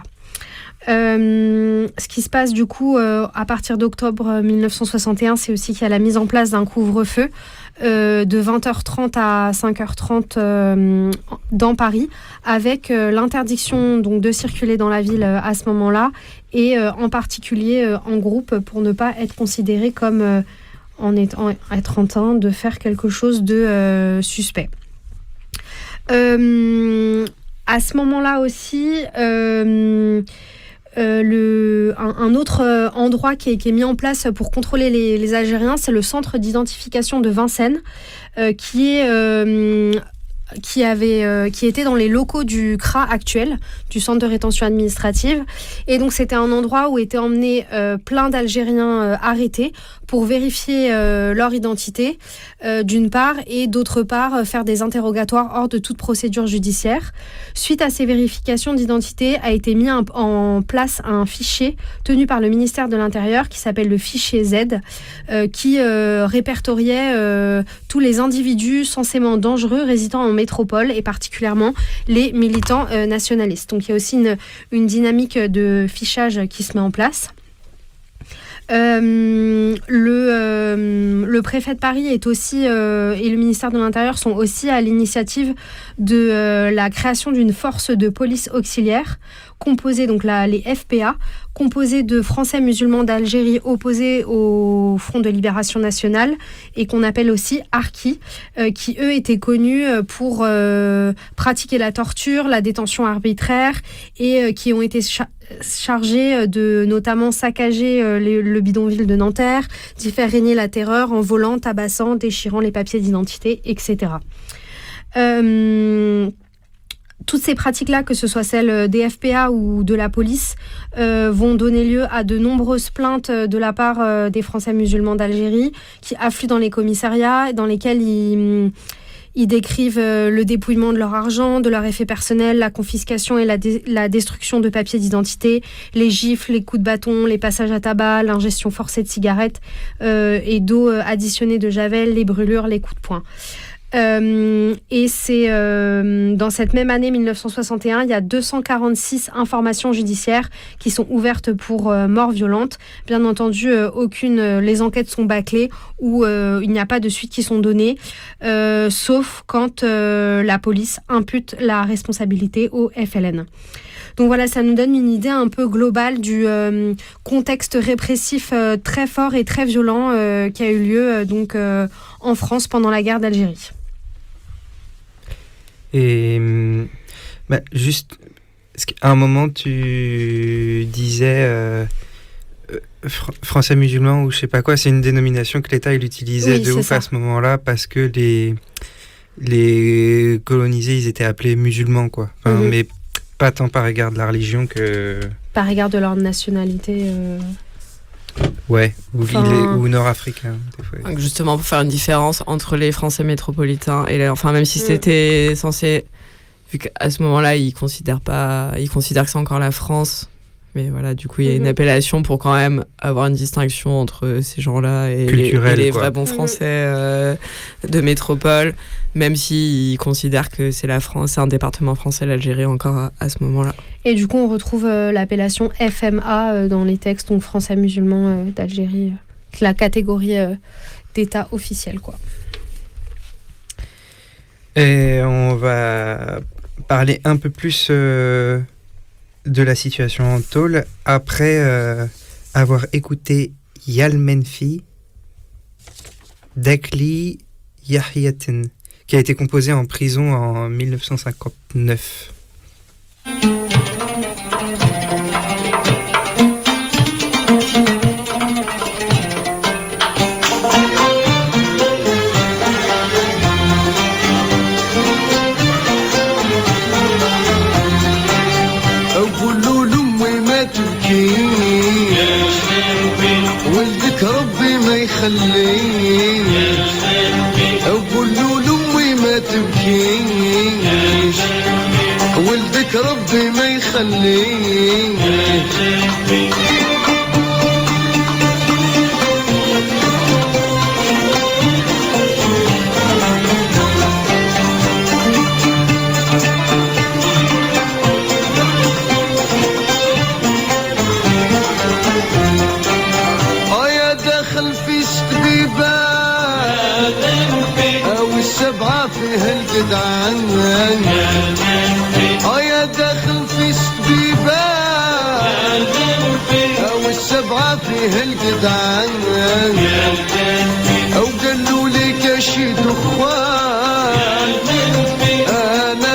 Ce qui se passe du coup à partir d'octobre 1961, c'est aussi qu'il y a la mise en place d'un couvre-feu de 20h30 à 5h30 dans Paris, avec l'interdiction donc de circuler dans la ville à ce moment-là, et en particulier en groupe pour ne pas être considéré comme être en train de faire quelque chose de suspect. À ce moment-là aussi, un autre endroit qui est mis en place pour contrôler les Algériens, c'est le centre d'identification de Vincennes, qui était dans les locaux du CRA actuel, du centre de rétention administrative. Et donc c'était un endroit où étaient emmenés plein d'Algériens arrêtés pour vérifier leur identité, d'une part, et d'autre part, faire des interrogatoires hors de toute procédure judiciaire. Suite à ces vérifications d'identité, a été mis en place un fichier tenu par le ministère de l'Intérieur qui s'appelle le fichier Z, qui répertoriait tous les individus censément dangereux résidant en métropole et particulièrement les militants nationalistes. Donc il y a aussi une dynamique de fichage qui se met en place. Le préfet de Paris est aussi, et le ministère de l'Intérieur sont aussi à l'initiative de la création d'une force de police auxiliaire composée, donc les FPA, composée de Français musulmans d'Algérie opposés au Front de Libération Nationale et qu'on appelle aussi Harki, qui eux étaient connus pour pratiquer la torture, la détention arbitraire et qui ont été chargés de notamment saccager le bidonville de Nanterre, d'y faire régner la terreur en volant, tabassant, déchirant les papiers d'identité, etc. Toutes ces pratiques-là, que ce soit celles des FPA ou de la police, vont donner lieu à de nombreuses plaintes de la part des Français musulmans d'Algérie qui affluent dans les commissariats, dans lesquels ils décrivent le dépouillement de leur argent, de leur effet personnel, la confiscation et la destruction de papiers d'identité, les gifles, les coups de bâton, les passages à tabac, l'ingestion forcée de cigarettes et d'eau additionnée de javel, les brûlures, les coups de poing. Et c'est dans cette même année 1961, il y a 246 informations judiciaires qui sont ouvertes pour mort violente. Bien entendu, les enquêtes sont bâclées ou il n'y a pas de suite qui sont données, sauf quand la police impute la responsabilité au FLN. Donc voilà, ça nous donne une idée un peu globale du contexte répressif très fort et très violent qui a eu lieu en France pendant la guerre d'Algérie. Et juste, à un moment tu disais français musulmans ou je sais pas quoi, c'est une dénomination que l'État il utilisait de ouf à ce moment-là parce que les colonisés ils étaient appelés musulmans quoi. Enfin, mais pas tant par égard de la religion que par égard de leur nationalité. Ouais, ou nord-africain. Des fois. Justement, pour faire une différence entre les Français métropolitains et même si c'était censé, vu qu'à ce moment-là, ils considèrent que c'est encore la France. Mais voilà, du coup, il y a une appellation pour quand même avoir une distinction entre ces gens-là et les vrais bons Français de métropole, même s'ils considèrent que c'est la France, c'est un département français, l'Algérie encore à ce moment-là. Et du coup, on retrouve l'appellation FMA dans les textes, donc Français musulmans d'Algérie, la catégorie d'État officiel, quoi. Et on va parler un peu plus de la situation en tôle après avoir écouté Yalmenfi d'Akli Yahiyatin, qui a été composé en prison en 1959. ولدك ربي ما يخليش أقول له لأمي ما تبكيش ولدك ربي ما يخليش السبعة فيه الجدعان يا داخل في ستبيبان والسبعة فيه الجدعان أو قالوا لي كشي دخان أنا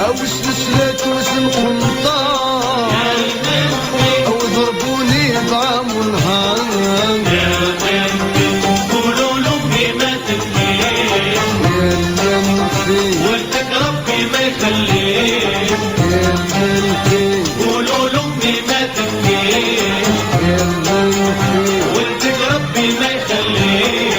أو سلسلة وزن قنطار أو ضربوني بعام ونهار قولوا لأمي ما تبكيش ولدك ربي ما يخليك قولوا لأمي ما تبكيش ولدك ربي ما يخليك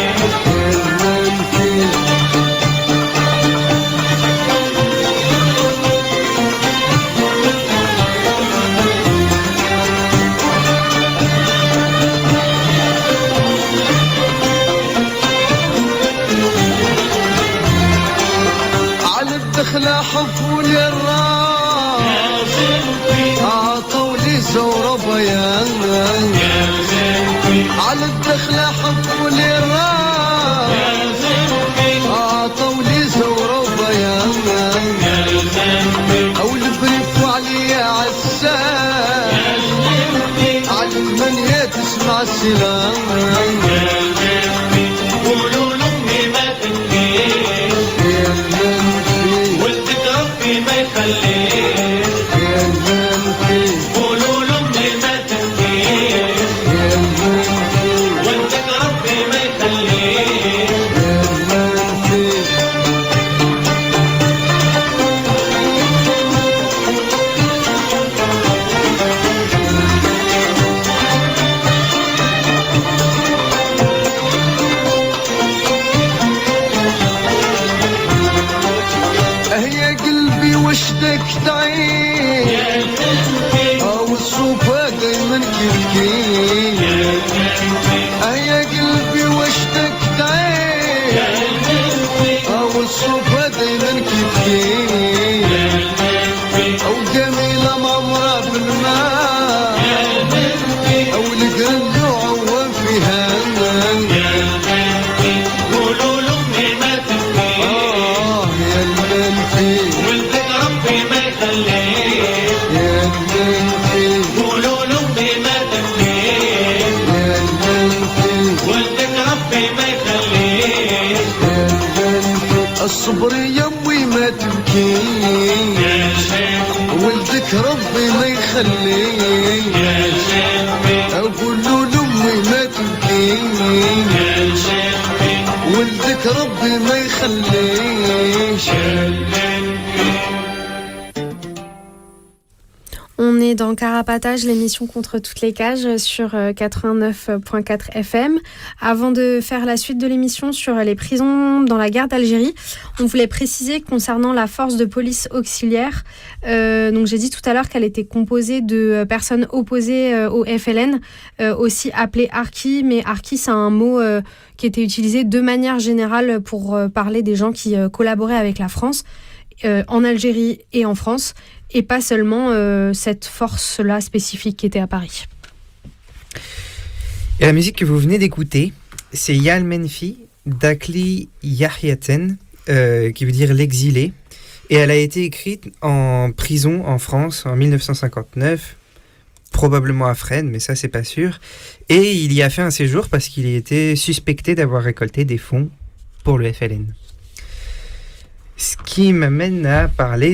دخلة حفولي الراس عطولي زورة بيان على الدخلة حفولي الراس عطولي زورة بيان أو البريف عليا عساس على المنية تسمع السلام قولوا لأمي ما تبكيش ولدك ربي ما يخليك قولوا لأمي ما تبكيش ولدك ربي ما يخليك هي قلبي وشدك تعين او الصوفة دايما كيفكين هي قلبي وشدك تعين او الصوفة دايما كيفكين او جميلة معمرة بالماء او القلب عوام فيها قولوا لأمي ما تبكيش ولدك ربي ما يخليك قولوا لأمي ما تبكيش ولدك ربي ما يخليك الصبر يمي ما تبكيش ولدك ربي ما يخليك اقول له لامي ما تبكيش ولدك ربي ما يخليش. On est dans Carapatage, l'émission contre toutes les cages sur 89.4 FM. Avant de faire la suite de l'émission sur les prisons dans la guerre d'Algérie, on voulait préciser concernant la force de police auxiliaire. Donc j'ai dit tout à l'heure qu'elle était composée de personnes opposées au FLN, aussi appelées harkis, mais harkis c'est un mot qui était utilisé de manière générale pour parler des gens qui collaboraient avec la France en Algérie et en France, et pas seulement cette force-là spécifique qui était à Paris. Et la musique que vous venez d'écouter, c'est Yal Menfi d'Akli Yahyaten, qui veut dire l'exilé. Et elle a été écrite en prison en France en 1959, probablement à Fresnes, mais ça c'est pas sûr. Et il y a fait un séjour parce qu'il était suspecté d'avoir récolté des fonds pour le FLN. Ce qui m'amène à parler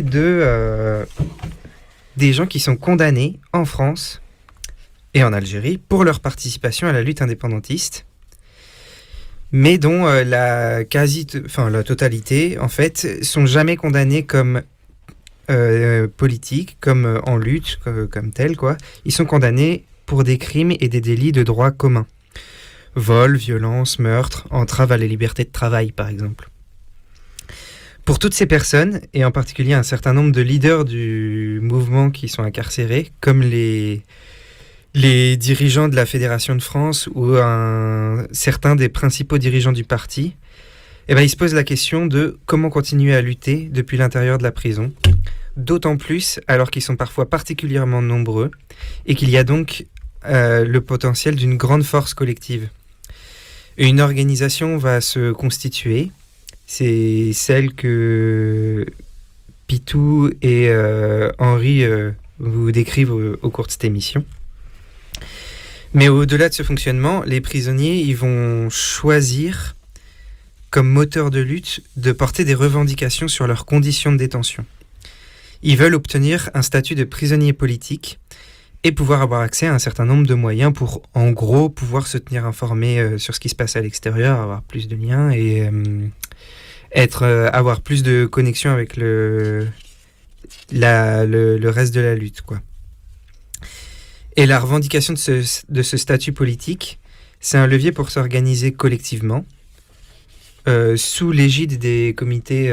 des gens qui sont condamnés en France et en Algérie pour leur participation à la lutte indépendantiste, mais dont la totalité, en fait, sont jamais condamnés comme politiques, comme en lutte, comme tels, quoi. Ils sont condamnés pour des crimes et des délits de droit commun. Vol, violence, meurtre, entrave à la liberté de travail, par exemple. Pour toutes ces personnes, et en particulier un certain nombre de leaders du mouvement qui sont incarcérés, comme les dirigeants de la Fédération de France ou certains des principaux dirigeants du parti, ils se posent la question de comment continuer à lutter depuis l'intérieur de la prison, d'autant plus alors qu'ils sont parfois particulièrement nombreux et qu'il y a donc le potentiel d'une grande force collective. Une organisation va se constituer. C'est celle que Pitou et Henri vous décrivent au cours de cette émission. Mais au-delà de ce fonctionnement, les prisonniers ils vont choisir, comme moteur de lutte, de porter des revendications sur leurs conditions de détention. Ils veulent obtenir un statut de prisonnier politique et pouvoir avoir accès à un certain nombre de moyens pour, en gros, pouvoir se tenir informé sur ce qui se passe à l'extérieur, avoir plus de liens et avoir plus de connexion avec le reste de la lutte, quoi. Et la revendication de ce statut politique, c'est un levier pour s'organiser collectivement, sous l'égide des comités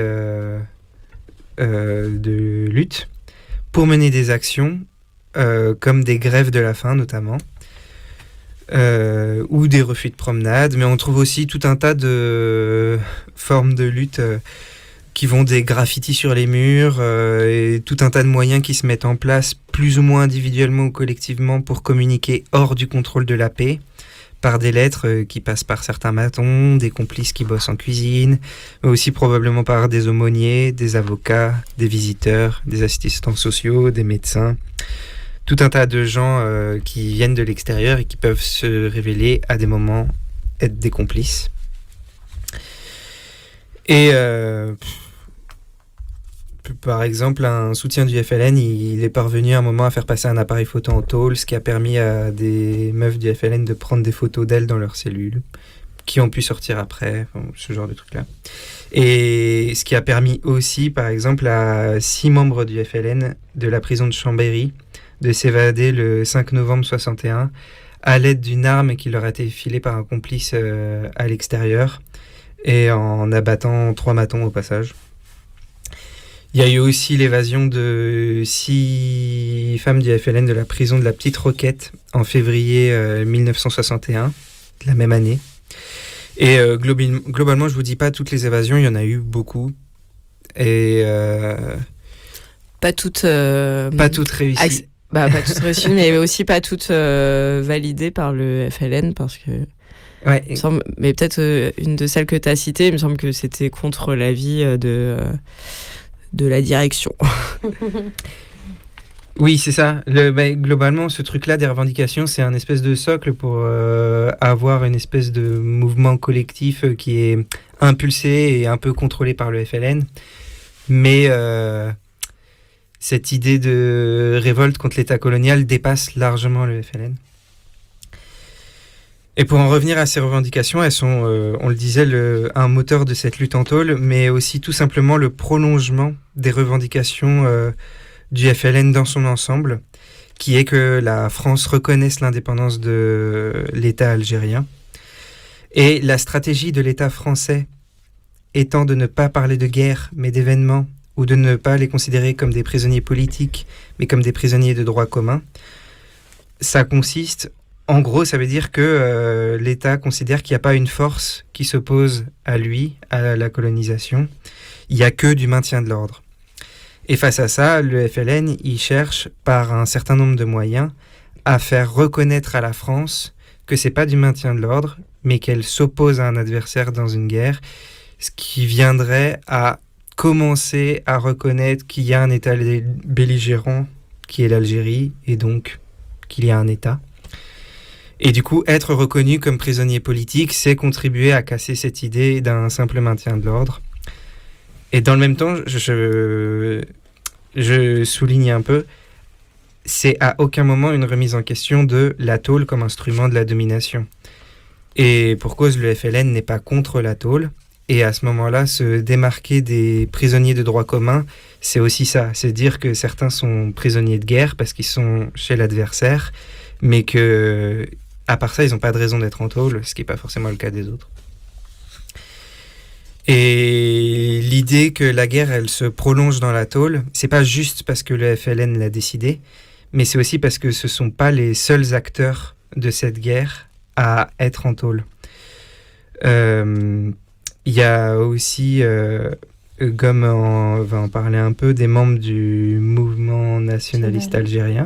de lutte, pour mener des actions comme des grèves de la faim notamment, ou des refus de promenade, mais on trouve aussi tout un tas de formes de lutte qui vont des graffitis sur les murs et tout un tas de moyens qui se mettent en place plus ou moins individuellement ou collectivement pour communiquer hors du contrôle de la paix, par des lettres qui passent par certains matons, des complices qui bossent en cuisine, mais aussi probablement par des aumôniers, des avocats, des visiteurs, des assistants sociaux, des médecins. Tout un tas de gens qui viennent de l'extérieur et qui peuvent se révéler à des moments être des complices. Et par exemple, un soutien du FLN, il est parvenu à un moment à faire passer un appareil photo en tôle, ce qui a permis à des meufs du FLN de prendre des photos d'elles dans leurs cellules, qui ont pu sortir après, ce genre de trucs-là. Et ce qui a permis aussi, par exemple, à 6 membres du FLN de la prison de Chambéry de s'évader le 5 novembre 61 à l'aide d'une arme qui leur a été filée par un complice à l'extérieur et en abattant 3 matons au passage. Il y a eu aussi l'évasion de 6 femmes du FLN de la prison de la Petite Roquette en février 1961, de la même année. Et globalement, je vous dis pas toutes les évasions, il y en a eu beaucoup. Et pas toutes réussies. Pas toutes réussies, mais aussi pas toutes validées par le FLN, parce que... Ouais. Mais peut-être une de celles que tu as citées, il me semble que c'était contre l'avis de la direction. Oui, c'est ça. Globalement, ce truc-là des revendications, c'est un espèce de socle pour avoir une espèce de mouvement collectif qui est impulsé et un peu contrôlé par le FLN. Mais cette idée de révolte contre l'État colonial dépasse largement le FLN. Et pour en revenir à ces revendications, elles sont, on le disait, un moteur de cette lutte en tôle, mais aussi tout simplement le prolongement des revendications du FLN dans son ensemble, qui est que la France reconnaisse l'indépendance de l'État algérien. Et la stratégie de l'État français étant de ne pas parler de guerre, mais d'événements, ou de ne pas les considérer comme des prisonniers politiques, mais comme des prisonniers de droit commun, ça consiste... En gros, ça veut dire que l'État considère qu'il n'y a pas une force qui s'oppose à lui, à la colonisation. Il n'y a que du maintien de l'ordre. Et face à ça, le FLN, il cherche, par un certain nombre de moyens, à faire reconnaître à la France que c'est pas du maintien de l'ordre, mais qu'elle s'oppose à un adversaire dans une guerre, ce qui viendrait à commencer à reconnaître qu'il y a un État belligérant, qui est l'Algérie, et donc qu'il y a un État. Et du coup, être reconnu comme prisonnier politique, c'est contribuer à casser cette idée d'un simple maintien de l'ordre. Et dans le même temps, je souligne un peu, c'est à aucun moment une remise en question de la tôle comme instrument de la domination. Et pour cause, le FLN n'est pas contre la tôle. Et à ce moment-là, se démarquer des prisonniers de droit commun, c'est aussi ça. C'est dire que certains sont prisonniers de guerre parce qu'ils sont chez l'adversaire, mais que... À part ça, ils n'ont pas de raison d'être en tôle, ce qui n'est pas forcément le cas des autres. Et l'idée que la guerre, elle se prolonge dans la tôle, c'est pas juste parce que le FLN l'a décidé, mais c'est aussi parce que ce sont pas les seuls acteurs de cette guerre à être en tôle. Il y a aussi, Gomme va en parler un peu, des membres du mouvement nationaliste algérien.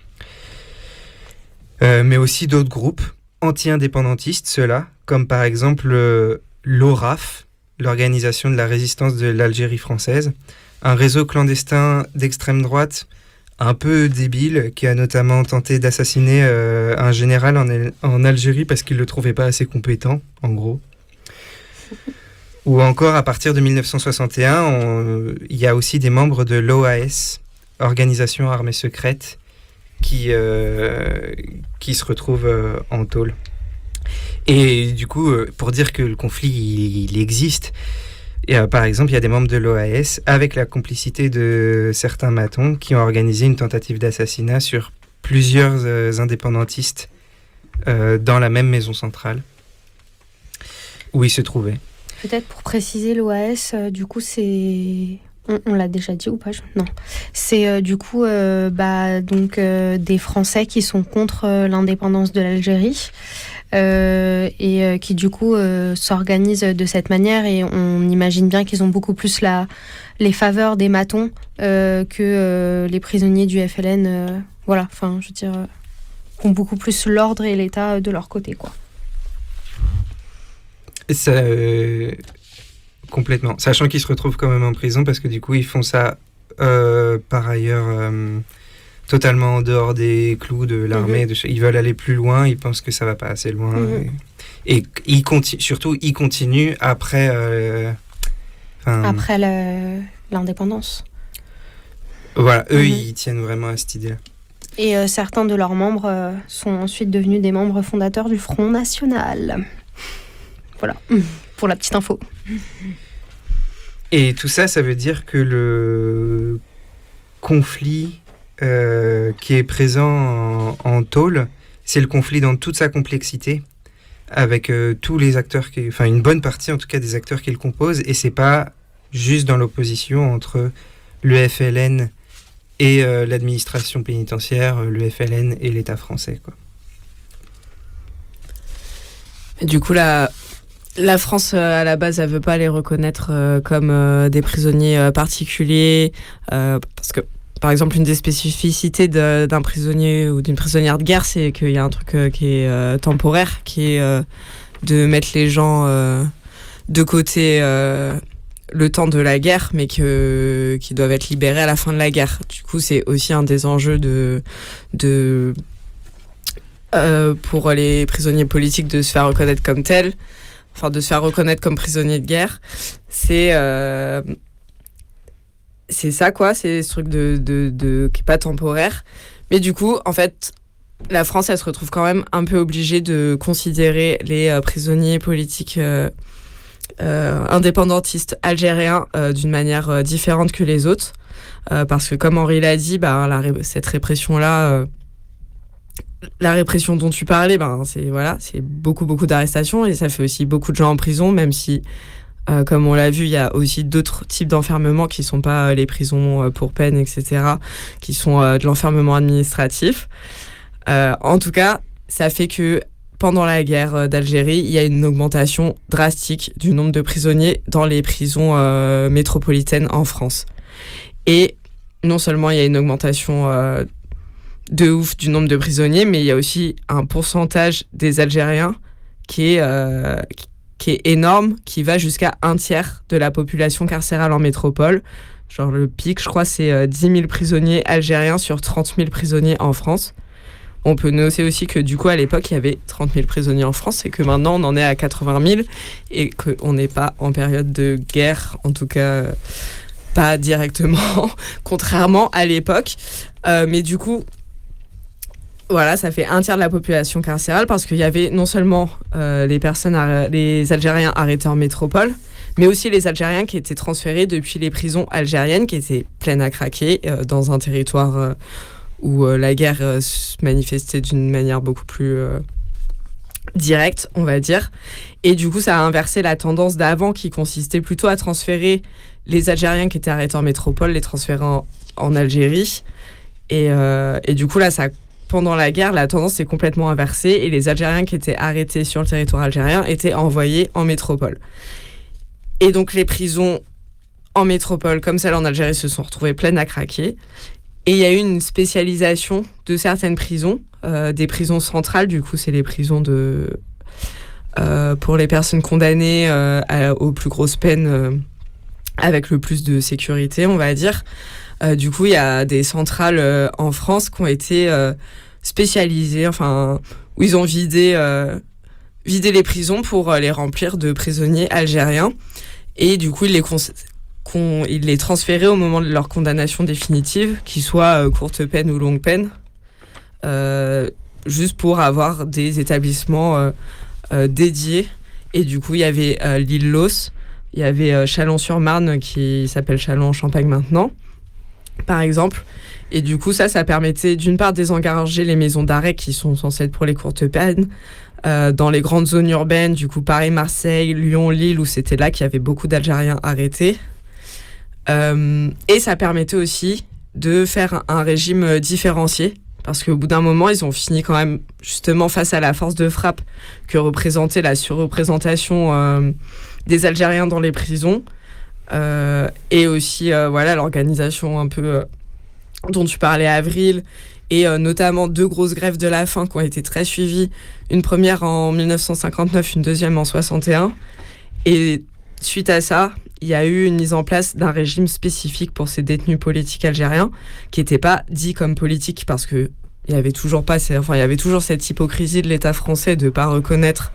Mais aussi d'autres groupes anti-indépendantistes, ceux-là, comme par exemple l'ORAF, l'Organisation de la résistance de l'Algérie française, un réseau clandestin d'extrême droite un peu débile qui a notamment tenté d'assassiner un général en Algérie parce qu'il ne le trouvait pas assez compétent, en gros. Ou encore, à partir de 1961, il y a aussi des membres de l'OAS, Organisation Armée Secrète, qui se retrouvent en tôle. Et du coup, pour dire que le conflit, il existe, par exemple, il y a des membres de l'OAS, avec la complicité de certains matons, qui ont organisé une tentative d'assassinat sur plusieurs indépendantistes dans la même maison centrale où ils se trouvaient. Peut-être pour préciser, l'OAS, du coup, c'est... On l'a déjà dit ou pas? Non. C'est du coup des Français qui sont contre l'indépendance de l'Algérie et qui du coup s'organisent de cette manière, et on imagine bien qu'ils ont beaucoup plus les faveurs des matons que les prisonniers du FLN. Voilà, enfin, je veux dire, ont beaucoup plus l'ordre et l'État de leur côté, quoi. Ça... Complètement. Sachant qu'ils se retrouvent quand même en prison parce que du coup, ils font ça par ailleurs totalement en dehors des clous de l'armée. Ils veulent aller plus loin, ils pensent que ça va pas assez loin. Et ils continuent après... après l'indépendance. Voilà, eux, ils tiennent vraiment à cette idée-là. Et certains de leurs membres sont ensuite devenus des membres fondateurs du Front National. Voilà, pour la petite info. Et tout ça, ça veut dire que le conflit qui est présent en tôle, c'est le conflit dans toute sa complexité, avec tous les acteurs, une bonne partie en tout cas des acteurs qui le composent, et c'est pas juste dans l'opposition entre le FLN et l'administration pénitentiaire, le FLN et l'État français, quoi. Et du coup, la France, à la base, elle veut pas les reconnaître comme des prisonniers particuliers, parce que, par exemple, une des spécificités d'un prisonnier ou d'une prisonnière de guerre, c'est qu'il y a un truc qui est temporaire, qui est de mettre les gens de côté le temps de la guerre, mais qui doivent être libérés à la fin de la guerre. Du coup, c'est aussi un des enjeux pour les prisonniers politiques de se faire reconnaître comme tels. Enfin, de se faire reconnaître comme prisonnier de guerre, c'est ça, quoi. C'est ce truc qui est pas temporaire. Mais du coup, en fait, la France, elle se retrouve quand même un peu obligée de considérer les prisonniers politiques indépendantistes algériens d'une manière différente que les autres. Parce que, comme Henri l'a dit, cette répression-là... la répression dont tu parlais, c'est beaucoup d'arrestations, et ça fait aussi beaucoup de gens en prison, même si, comme on l'a vu, il y a aussi d'autres types d'enfermement qui sont pas les prisons pour peine, etc., qui sont de l'enfermement administratif. En tout cas, ça fait que pendant la guerre d'Algérie, il y a une augmentation drastique du nombre de prisonniers dans les prisons métropolitaines en France. Et non seulement il y a une augmentation de ouf du nombre de prisonniers, mais il y a aussi un pourcentage des Algériens qui est énorme, qui va jusqu'à 1/3 de la population carcérale en métropole. Genre le pic, je crois, c'est 10 000 prisonniers algériens sur 30 000 prisonniers en France. On peut noter aussi que du coup, à l'époque, il y avait 30 000 prisonniers en France, et que maintenant, on en est à 80 000, et qu'on n'est pas en période de guerre, en tout cas pas directement, contrairement à l'époque. Mais du coup, voilà, ça fait 1/3 de la population carcérale, parce qu'il y avait non seulement les Algériens arrêtés en métropole, mais aussi les Algériens qui étaient transférés depuis les prisons algériennes, qui étaient pleines à craquer dans un territoire où la guerre se manifestait d'une manière beaucoup plus directe, on va dire. Et du coup, ça a inversé la tendance d'avant, qui consistait plutôt à transférer les Algériens qui étaient arrêtés en métropole, les transférer en Algérie. Et du coup, là, pendant la guerre, la tendance s'est complètement inversée, et les Algériens qui étaient arrêtés sur le territoire algérien étaient envoyés en métropole. Et donc les prisons en métropole, comme celles en Algérie, se sont retrouvées pleines à craquer. Et il y a eu une spécialisation de certaines prisons, des prisons centrales. Du coup, c'est les prisons pour les personnes condamnées aux plus grosses peines, avec le plus de sécurité, on va dire. Du coup, il y a des centrales en France qui ont été spécialisées, où ils ont vidé les prisons pour les remplir de prisonniers algériens. Et du coup, il les transférait au moment de leur condamnation définitive, qu'ils soient courte peine ou longue peine, juste pour avoir des établissements dédiés. Et du coup, il y avait l'île Los, il y avait Châlons-sur-Marne qui s'appelle Châlons-en-Champagne maintenant, par exemple. Et du coup, ça permettait d'une part désengorger les maisons d'arrêt qui sont censées être pour les courtes peines, dans les grandes zones urbaines, du coup Paris, Marseille, Lyon, Lille, où c'était là qu'il y avait beaucoup d'Algériens arrêtés. Et ça permettait aussi de faire un régime différencié, parce qu'au bout d'un moment, ils ont fini quand même justement face à la force de frappe que représentait la surreprésentation des Algériens dans les prisons, et aussi l'organisation un peu dont tu parlais, Avril, et notamment 2 grosses grèves de la faim qui ont été très suivies, une première en 1959, une deuxième en 61. Et suite à ça, il y a eu une mise en place d'un régime spécifique pour ces détenus politiques algériens, qui n'étaient pas dits comme politiques, parce que il y avait toujours cette hypocrisie de l'État français de ne pas reconnaître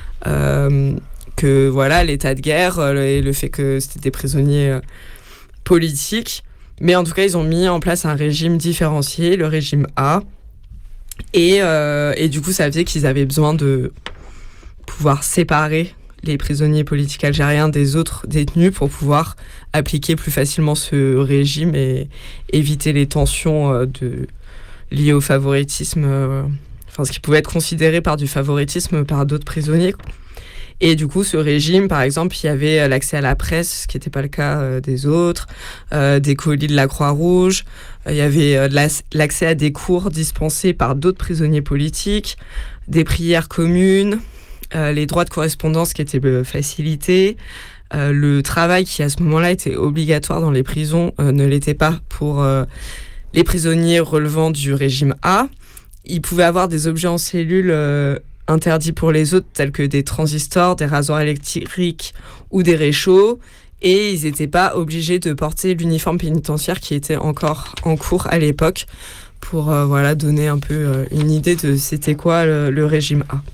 que l'état de guerre et le fait que c'était des prisonniers politiques. Mais en tout cas, ils ont mis en place un régime différencié, le régime A. Et du coup, ça faisait qu'ils avaient besoin de pouvoir séparer les prisonniers politiques algériens des autres détenus pour pouvoir appliquer plus facilement ce régime et éviter les tensions liées au favoritisme, ce qui pouvait être considéré par du favoritisme par d'autres prisonniers. Et du coup, ce régime, par exemple, il y avait l'accès à la presse, ce qui n'était pas le cas des autres, des colis de la Croix-Rouge, il y avait l'accès à des cours dispensés par d'autres prisonniers politiques, des prières communes, les droits de correspondance qui étaient facilités, le travail qui, à ce moment-là, était obligatoire dans les prisons, ne l'était pas pour les prisonniers relevant du régime A. Ils pouvaient avoir des objets en cellule interdits pour les autres, tels que des transistors, des rasoirs électriques ou des réchauds, et ils n'étaient pas obligés de porter l'uniforme pénitentiaire qui était encore en cours à l'époque, pour donner un peu une idée de c'était quoi le régime A.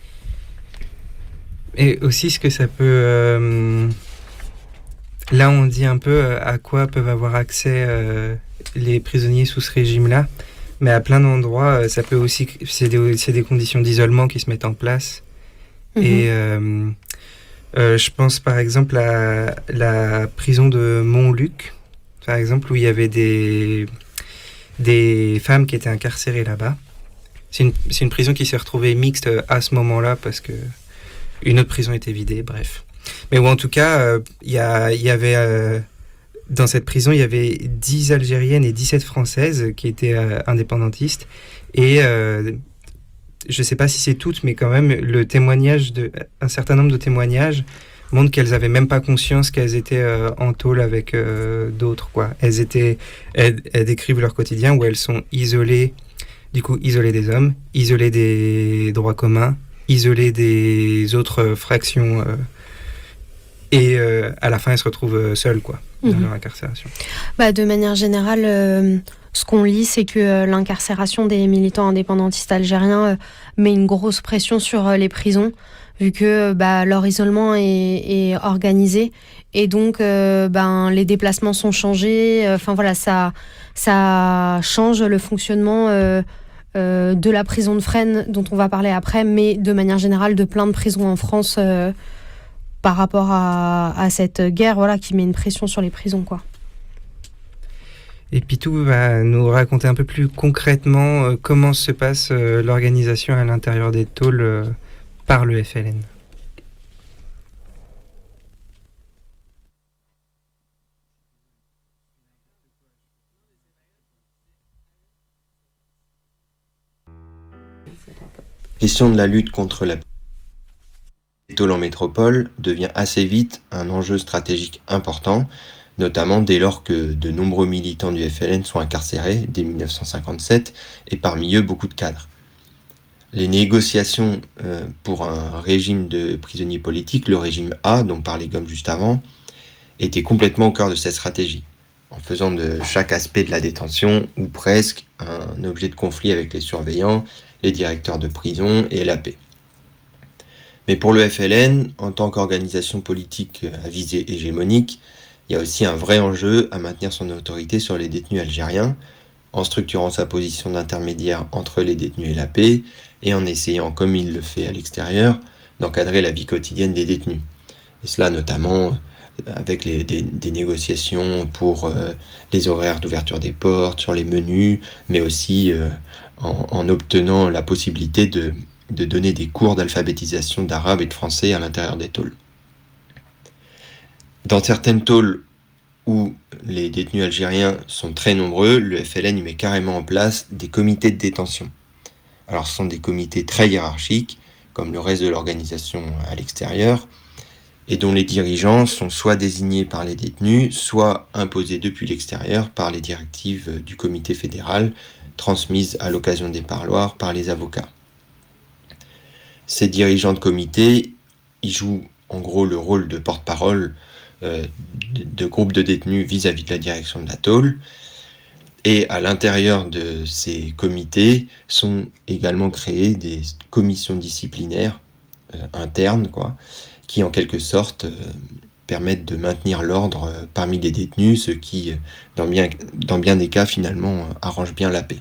Et aussi ce que ça peut... Là, on dit un peu à quoi peuvent avoir accès les prisonniers sous ce régime-là. Mais à plein d'endroits, ça peut aussi, c'est des conditions d'isolement qui se mettent en place. Mmh. Et je pense par exemple à la prison de Montluc, par exemple, où il y avait des femmes qui étaient incarcérées là-bas. C'est une prison qui s'est retrouvée mixte à ce moment-là parce que une autre prison était vidée, bref. Mais en tout cas, il y avait... Dans cette prison, il y avait 10 Algériennes et 17 Françaises qui étaient indépendantistes. Et je ne sais pas si c'est toutes, mais quand même, un certain nombre de témoignages montrent qu'elles n'avaient même pas conscience qu'elles étaient en tôle avec d'autres, quoi. Elles décrivent leur quotidien où elles sont isolées des hommes, isolées des droits communs, isolées des autres fractions. Et à la fin, elles se retrouvent seules, quoi, dans leur incarcération. De manière générale, ce qu'on lit, c'est que l'incarcération des militants indépendantistes algériens met une grosse pression sur les prisons, vu que leur isolement est organisé. Et donc, les déplacements sont changés. Ça change le fonctionnement de la prison de Fresnes, dont on va parler après, mais de manière générale, de plein de prisons en France... par rapport à cette guerre qui met une pression sur les prisons, quoi. Et Pitou va nous raconter un peu plus concrètement comment se passe l'organisation à l'intérieur des tôles par le FLN. Question de la lutte contre la tôle en métropole devient assez vite un enjeu stratégique important, notamment dès lors que de nombreux militants du FLN sont incarcérés dès 1957 et parmi eux beaucoup de cadres. Les négociations pour un régime de prisonniers politiques, le régime A dont parlait Gomme juste avant, étaient complètement au cœur de cette stratégie, en faisant de chaque aspect de la détention, ou presque, un objet de conflit avec les surveillants, les directeurs de prison et la paix. Mais pour le FLN, en tant qu'organisation politique à visée hégémonique, il y a aussi un vrai enjeu à maintenir son autorité sur les détenus algériens, en structurant sa position d'intermédiaire entre les détenus et la paix, et en essayant, comme il le fait à l'extérieur, d'encadrer la vie quotidienne des détenus. Et cela notamment avec des négociations pour les horaires d'ouverture des portes, sur les menus, mais aussi en obtenant la possibilité de donner des cours d'alphabétisation d'arabe et de français à l'intérieur des tôles. Dans certaines tôles où les détenus algériens sont très nombreux, le FLN y met carrément en place des comités de détention. Alors ce sont des comités très hiérarchiques, comme le reste de l'organisation à l'extérieur, et dont les dirigeants sont soit désignés par les détenus, soit imposés depuis l'extérieur par les directives du comité fédéral, transmises à l'occasion des parloirs par les avocats. Ces dirigeants de comité, ils jouent en gros le rôle de porte-parole de groupes de détenus vis-à-vis de la direction de la tôle. Et à l'intérieur de ces comités sont également créées des commissions disciplinaires internes, qui en quelque sorte permettent de maintenir l'ordre parmi les détenus, ce qui, dans bien des cas, finalement, arrange bien la paix.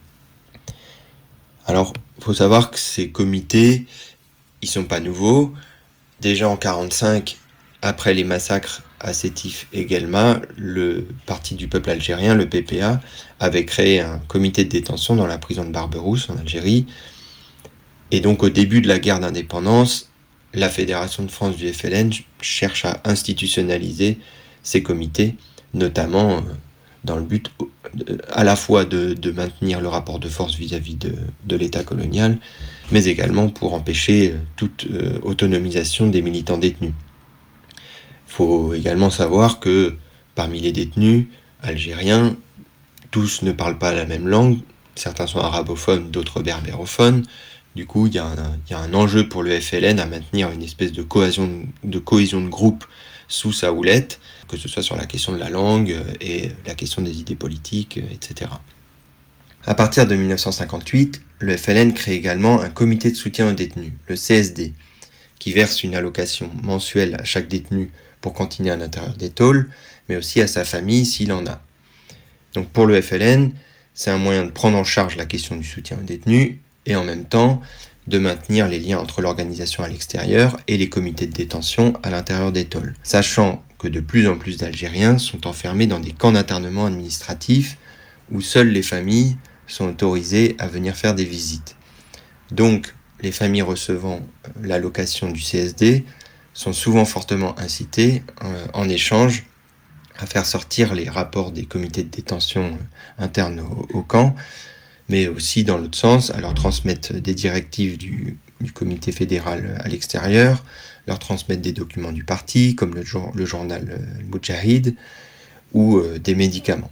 Alors, il faut savoir que ces comités, ils sont pas nouveaux. Déjà en 1945, après les massacres à Sétif et Guelma, le Parti du peuple algérien, le PPA, avait créé un comité de détention dans la prison de Barberousse, en Algérie. Et donc, au début de la guerre d'indépendance, la Fédération de France du FLN cherche à institutionnaliser ces comités, notamment dans le but à la fois de maintenir le rapport de force vis-à-vis de l'État colonial, mais également pour empêcher toute autonomisation des militants détenus. Il faut également savoir que parmi les détenus algériens, tous ne parlent pas la même langue, certains sont arabophones, d'autres berbérophones. Du coup, il y a un enjeu pour le FLN à maintenir une espèce de cohésion de groupe sous sa houlette, que ce soit sur la question de la langue et la question des idées politiques, etc. À partir de 1958, le FLN crée également un comité de soutien aux détenus, le CSD, qui verse une allocation mensuelle à chaque détenu pour continuer à l'intérieur des tôles, mais aussi à sa famille s'il en a. Donc pour le FLN, c'est un moyen de prendre en charge la question du soutien aux détenus et en même temps de maintenir les liens entre l'organisation à l'extérieur et les comités de détention à l'intérieur des tôles, sachant que de plus en plus d'Algériens sont enfermés dans des camps d'internement administratifs où seules les familles sont autorisées à venir faire des visites. Donc, les familles recevant l'allocation du CSD sont souvent fortement incitées en échange à faire sortir les rapports des comités de détention internes au camp, mais aussi dans l'autre sens, à leur transmettre des directives du comité fédéral à l'extérieur, leur transmettre des documents du parti, comme le journal Moudjahid, ou des médicaments.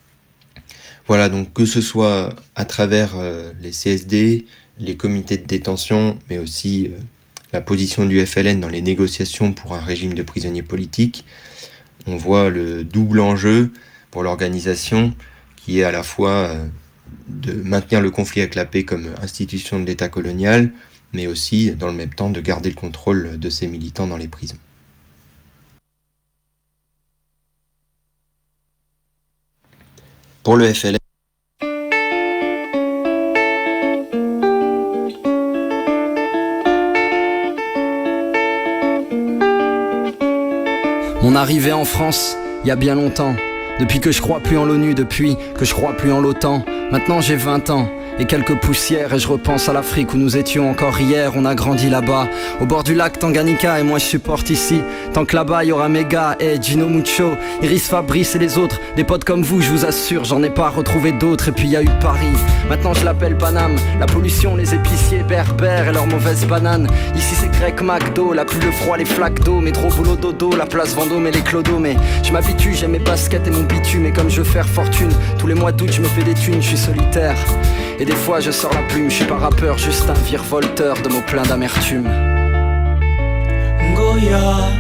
Voilà, donc que ce soit à travers les CSD, les comités de détention, mais aussi la position du FLN dans les négociations pour un régime de prisonniers politiques, on voit le double enjeu pour l'organisation qui est à la fois de maintenir le conflit avec la paix comme institution de l'État colonial, mais aussi, dans le même temps, de garder le contrôle de ses militants dans les prisons. Pour le FLN, Mon arrivée en France, il y a bien longtemps. Depuis que je crois plus en l'ONU, depuis que je crois plus en l'OTAN. Maintenant j'ai 20 ans et quelques poussières et je repense à l'Afrique où nous étions encore hier. On a grandi là-bas, au bord du lac Tanganyika et moi je supporte ici. Tant que là-bas y aura Mega, Gino Mucho, Iris Fabrice et les autres. Des potes comme vous, je vous assure, j'en ai pas retrouvé d'autres. Et puis y a eu Paris, maintenant je l'appelle Paname. La pollution, les épiciers berbères et leurs mauvaises bananes. Ici c'est grec, McDo, la pluie, le froid, les flaques d'eau. Métro, boulot, dodo, la place Vendôme et les clodos. Mais je m'habitue, j'aime mes baskets et mon bitume. Et comme je veux faire fortune, tous les mois d'août je me fais des thunes, je suis solitaire. Et des fois je sors la plume, je suis pas rappeur, juste un virevolteur de mots pleins d'amertume. Ngoya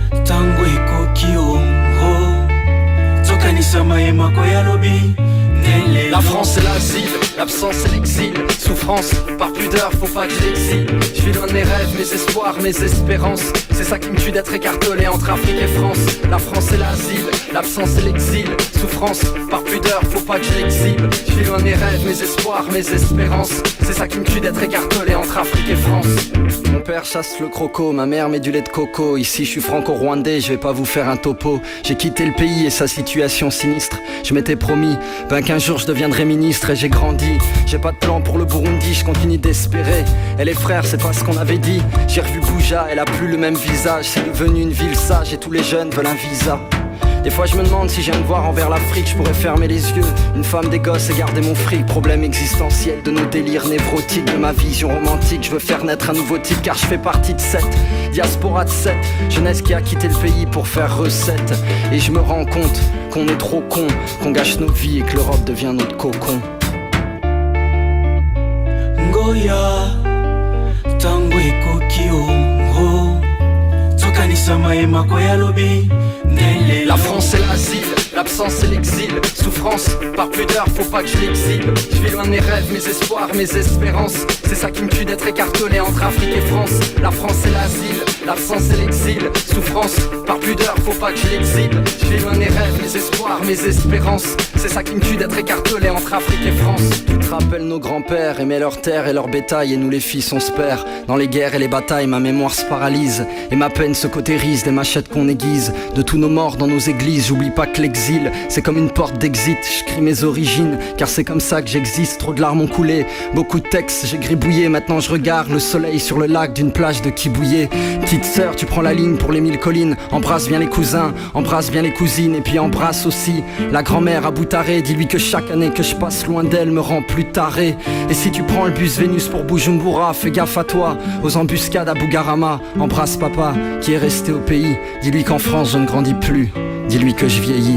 tango ekokiongo tokanisa mayema ko ya lobi La France c'est l'asile, l'absence c'est l'exil. Souffrance, par pudeur, faut pas que je l'exile. Je vis loin de mes rêves, mes espoirs, mes espérances. C'est ça qui me tue d'être écartelé entre Afrique et France. La France c'est l'asile, l'absence c'est l'exil. Souffrance, par pudeur, faut pas que je l'exile. Je vis loin de mes rêves, mes espoirs, mes espérances. C'est ça qui me tue d'être écartelé entre Afrique et France. Mon père chasse le croco, ma mère met du lait de coco. Ici je suis franco-rwandais, je vais pas vous faire un topo. J'ai quitté le pays et sa situation sinistre. Je m'étais promis, qu'un jour je deviendrai ministre. Et j'ai grandi, j'ai pas de plan pour le Burundi, je continue d'espérer. Et les frères, c'est pas ce qu'on avait dit. J'ai revu Bouja, elle a plus le même visage. C'est devenu une ville sage et tous les jeunes veulent un visa. Des fois je me demande si j'ai un devoir envers l'Afrique. Je pourrais fermer les yeux, une femme, des gosses et garder mon fric. Problème existentiel de nos délires névrotiques, de ma vision romantique. Je veux faire naître un nouveau type car je fais partie de cette diaspora de cette jeunesse qui a quitté le pays pour faire recette. Et je me rends compte qu'on est trop con, qu'on gâche nos vies et que l'Europe devient notre cocon. Ngoya tangwe kokiongo tokanisa maema koya lobi. La France c'est l'asile, l'absence c'est l'exil. Souffrance, par pudeur, faut pas que je l'exile. Je vis loin de mes rêves, mes espoirs, mes espérances. C'est ça qui me tue d'être écartelé entre Afrique et France. La France c'est l'asile, l'absence c'est l'exil. Souffrance, par pudeur, faut pas que je l'exile. Je vis loin de mes rêves, mes espoirs, mes espérances. C'est ça qui me tue d'être écartelé entre Afrique et France. Tu te rappelles nos grands-pères aimaient leurs terres et leur bétail. Et nous les fils on se perd. Dans les guerres et les batailles, ma mémoire se paralyse. Et ma peine se cautérise des machettes qu'on aiguise. De tous nos morts dans nos églises, j'oublie pas que l'exil c'est comme une porte d'exit, je crie mes origines car c'est comme ça que j'existe. Trop de larmes ont coulé, beaucoup de textes j'ai gribouillé. Maintenant je regarde le soleil sur le lac d'une plage de Kibouillé. Petite sœur, tu prends la ligne pour les 1000 collines. Embrasse bien les cousins, embrasse bien les cousines. Et puis embrasse aussi la grand-mère à Boutaré. Dis-lui que chaque année que je passe loin d'elle me rend plus taré. Et si tu prends le bus Vénus pour Bujumbura, fais gaffe à toi, aux embuscades à Bugarama. Embrasse papa qui est resté au pays. Dis-lui qu'en France je ne grandis plus, dis-lui que je vieillis.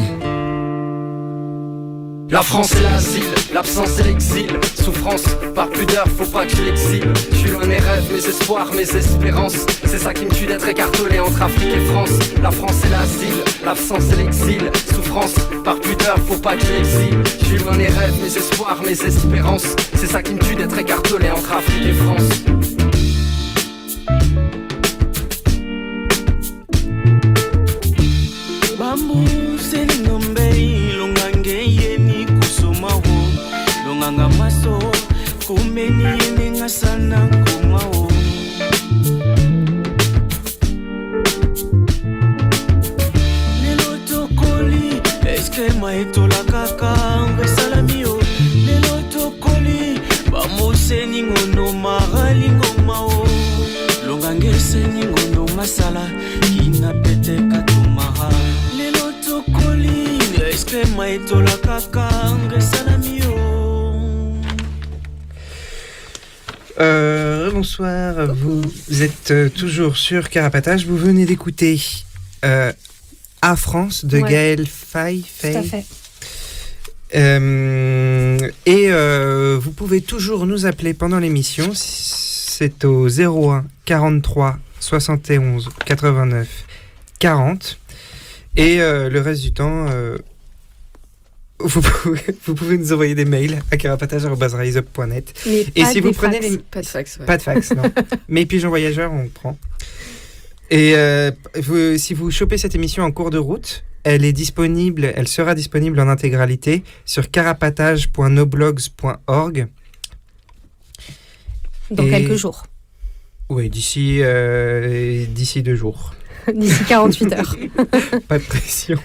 La France c'est l'asile, l'absence c'est l'exil. Souffrance, par pudeur, faut pas que je l'exile. Je suis loin de mes rêves, mes espoirs, mes espérances. C'est ça qui me tue d'être écartelé entre Afrique et France. La France c'est l'asile, l'absence c'est l'exil. Souffrance, par pudeur, faut pas que je l'exile. Je suis loin de mes rêves, mes espoirs, mes espérances. C'est ça qui me tue d'être écartelé entre Afrique et France. Bambu seningombei longangeye ni kusomaho longanga maso kumeni yene ngasana kumao lelo tokoli eske maetola kaka ngesalamio lelo tokoli bambu seningono maralingo mao longange seningono masala inapete katumaha lelo tokoli eske maetola kaka ngesalamio. Bonsoir, vous êtes toujours sur Carapatage. Vous venez d'écouter A France de Gaël Faye. Tout à fait. Et vous pouvez toujours nous appeler pendant l'émission. C'est au 01 43 71 89 40. Et le reste du temps, vous pouvez nous envoyer des mails à carapatage@riseup.net. Et si vous prenez les... Pas de fax, ouais. Pas de fax, non. Mais Pigeon Voyageur, on prend. Et si vous chopez cette émission en cours de route, elle sera disponible en intégralité sur carapatage.noblogs.org. Dans quelques jours. Oui, d'ici 2 jours. D'ici 48 heures. Pas de pression.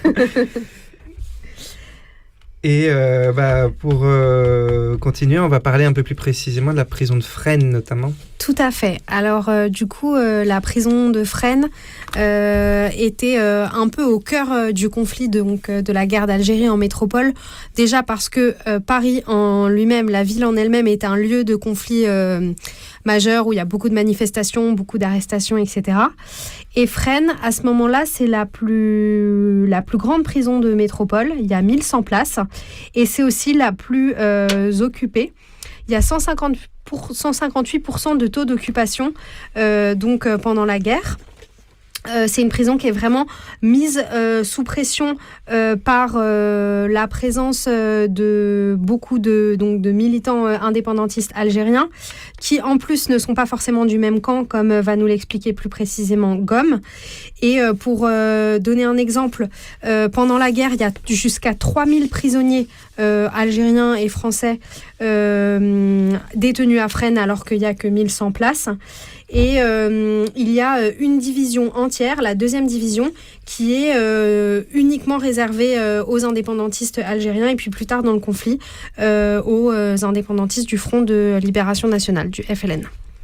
Et pour continuer, on va parler un peu plus précisément de la prison de Fresnes notamment. Tout à fait. Alors du coup, la prison de Fresnes était un peu au cœur du conflit de la guerre d'Algérie en métropole. Déjà parce que Paris en lui-même, la ville en elle-même, est un lieu de conflit majeur où il y a beaucoup de manifestations, beaucoup d'arrestations, etc. Et Fresnes, à ce moment-là, c'est la plus grande prison de métropole. Il y a 1100 places et c'est aussi la plus occupée. Il y a 158% de taux d'occupation pendant la guerre. C'est une prison qui est vraiment mise sous pression par la présence de beaucoup de militants indépendantistes algériens qui en plus ne sont pas forcément du même camp, comme va nous l'expliquer plus précisément Gom. Et pour donner un exemple, pendant la guerre, il y a jusqu'à 3000 prisonniers algériens et français détenus à Fresnes alors qu'il n'y a que 1100 places. Et il y a une division entière, la 2e division, qui est uniquement réservée aux indépendantistes algériens et puis plus tard dans le conflit aux indépendantistes du Front de Libération Nationale, du FLN.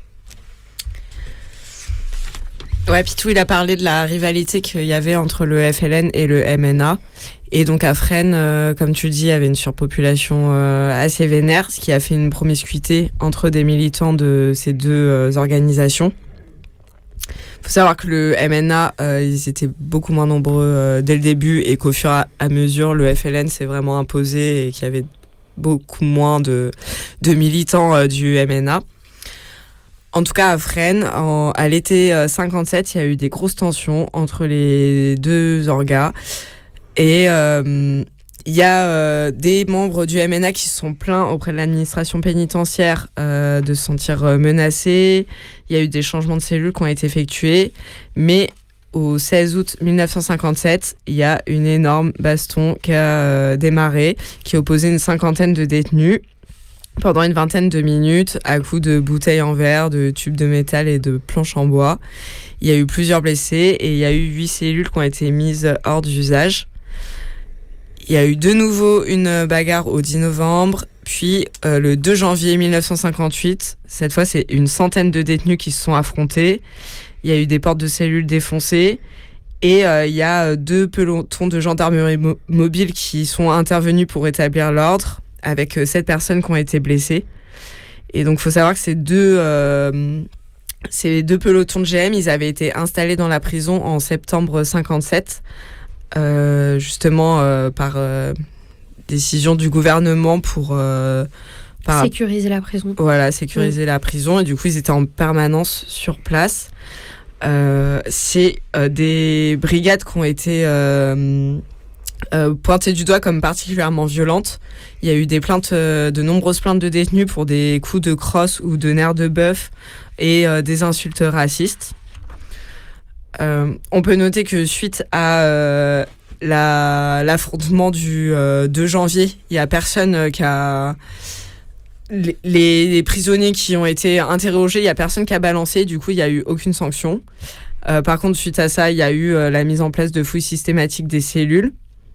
Ouais, Pitou, il a parlé de la rivalité qu'il y avait entre le FLN et le MNA. Et donc à Fresnes, comme tu le dis, il y avait une surpopulation assez vénère, ce qui a fait une promiscuité entre des militants de ces deux organisations. Il faut savoir que le MNA, ils étaient beaucoup moins nombreux dès le début et qu'au fur et à mesure, le FLN s'est vraiment imposé et qu'il y avait beaucoup moins de militants du MNA. En tout cas, à Fresnes, à l'été 57, il y a eu des grosses tensions entre les deux orgas. Et il y a des membres du MNA qui se sont plaints auprès de l'administration pénitentiaire de se sentir menacés. Il y a eu des changements de cellules qui ont été effectués. Mais au 16 août 1957, il y a une énorme baston qui a démarré, qui opposait une cinquantaine de détenus pendant une vingtaine de minutes à coups de bouteilles en verre, de tubes de métal et de planches en bois. Il y a eu plusieurs blessés et il y a eu 8 cellules qui ont été mises hors d'usage. Il y a eu de nouveau une bagarre au 10 novembre, puis le 2 janvier 1958, cette fois c'est une centaine de détenus qui se sont affrontés. Il y a eu des portes de cellules défoncées et il y a 2 pelotons de gendarmerie mobile qui sont intervenus pour rétablir l'ordre, avec 7 personnes qui ont été blessées. Et donc il faut savoir que ces deux pelotons de GM, ils avaient été installés dans la prison en septembre 57. Justement par décision du gouvernement pour sécuriser la prison. Voilà, sécuriser la prison. Et du coup, ils étaient en permanence sur place. C'est des brigades qui ont été pointées du doigt comme particulièrement violentes. Il y a eu des plaintes, de nombreuses plaintes de détenus pour des coups de crosse ou de nerfs de bœuf et des insultes racistes. On peut noter que suite à l'affrontement du 2 janvier, il n'y a personne qui a... Les prisonniers qui ont été interrogés, il n'y a personne qui a balancé, du coup il n'y a eu aucune sanction. Par contre, suite à ça, il y a eu la mise en place de fouilles systématiques des cellules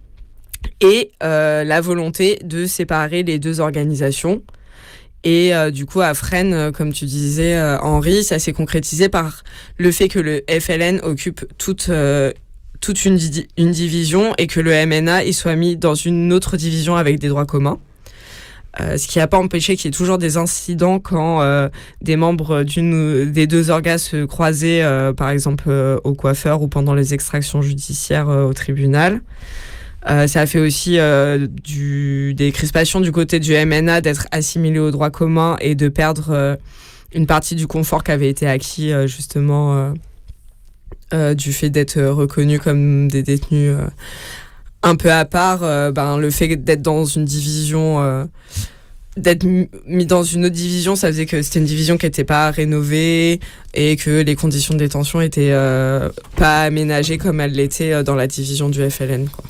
et la volonté de séparer les deux organisations. Et du coup, à Fresnes, comme tu disais, Henri, ça s'est concrétisé par le fait que le FLN occupe toute une division et que le MNA il soit mis dans une autre division avec des droits communs. Ce qui n'a pas empêché qu'il y ait toujours des incidents quand des membres des deux orgas se croisaient, par exemple au coiffeur ou pendant les extractions judiciaires au tribunal. Ça a fait aussi des crispations du côté du MNA d'être assimilé aux droits communs et de perdre une partie du confort qui avait été acquis justement du fait d'être reconnus comme des détenus un peu à part. Le fait d'être dans une division, d'être mis dans une autre division, ça faisait que c'était une division qui n'était pas rénovée et que les conditions de détention n'étaient pas aménagées comme elles l'étaient dans la division du FLN, quoi.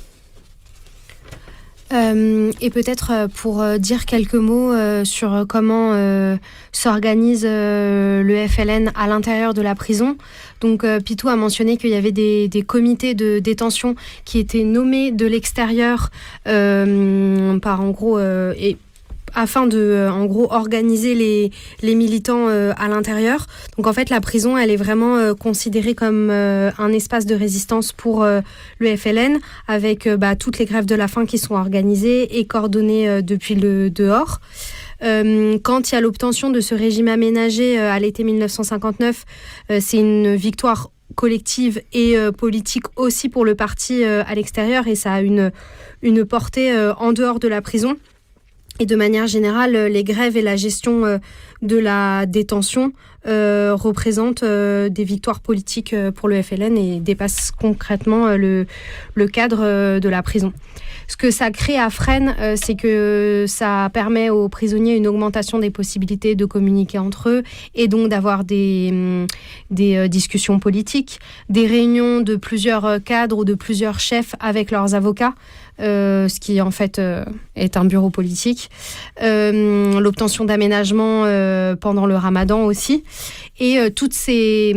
Et peut-être pour dire quelques mots sur comment s'organise le FLN à l'intérieur de la prison. Donc Pitou a mentionné qu'il y avait des comités de détention qui étaient nommés de l'extérieur par en gros afin de en gros organiser les militants à l'intérieur. Donc en fait la prison elle est vraiment considérée comme un espace de résistance pour le FLN avec toutes les grèves de la faim qui sont organisées et coordonnées depuis le dehors. Quand il y a l'obtention de ce régime aménagé à l'été 1959, c'est une victoire collective et politique aussi pour le parti à l'extérieur et ça a une portée en dehors de la prison. Et de manière générale, les grèves et la gestion de la détention représentent des victoires politiques pour le FLN et dépassent concrètement le cadre de la prison. Ce que ça crée à Fresnes, c'est que ça permet aux prisonniers une augmentation des possibilités de communiquer entre eux et donc d'avoir des discussions politiques, des réunions de plusieurs cadres ou de plusieurs chefs avec leurs avocats, ce qui en fait est un bureau politique, l'obtention d'aménagements pendant le ramadan aussi, et tous ces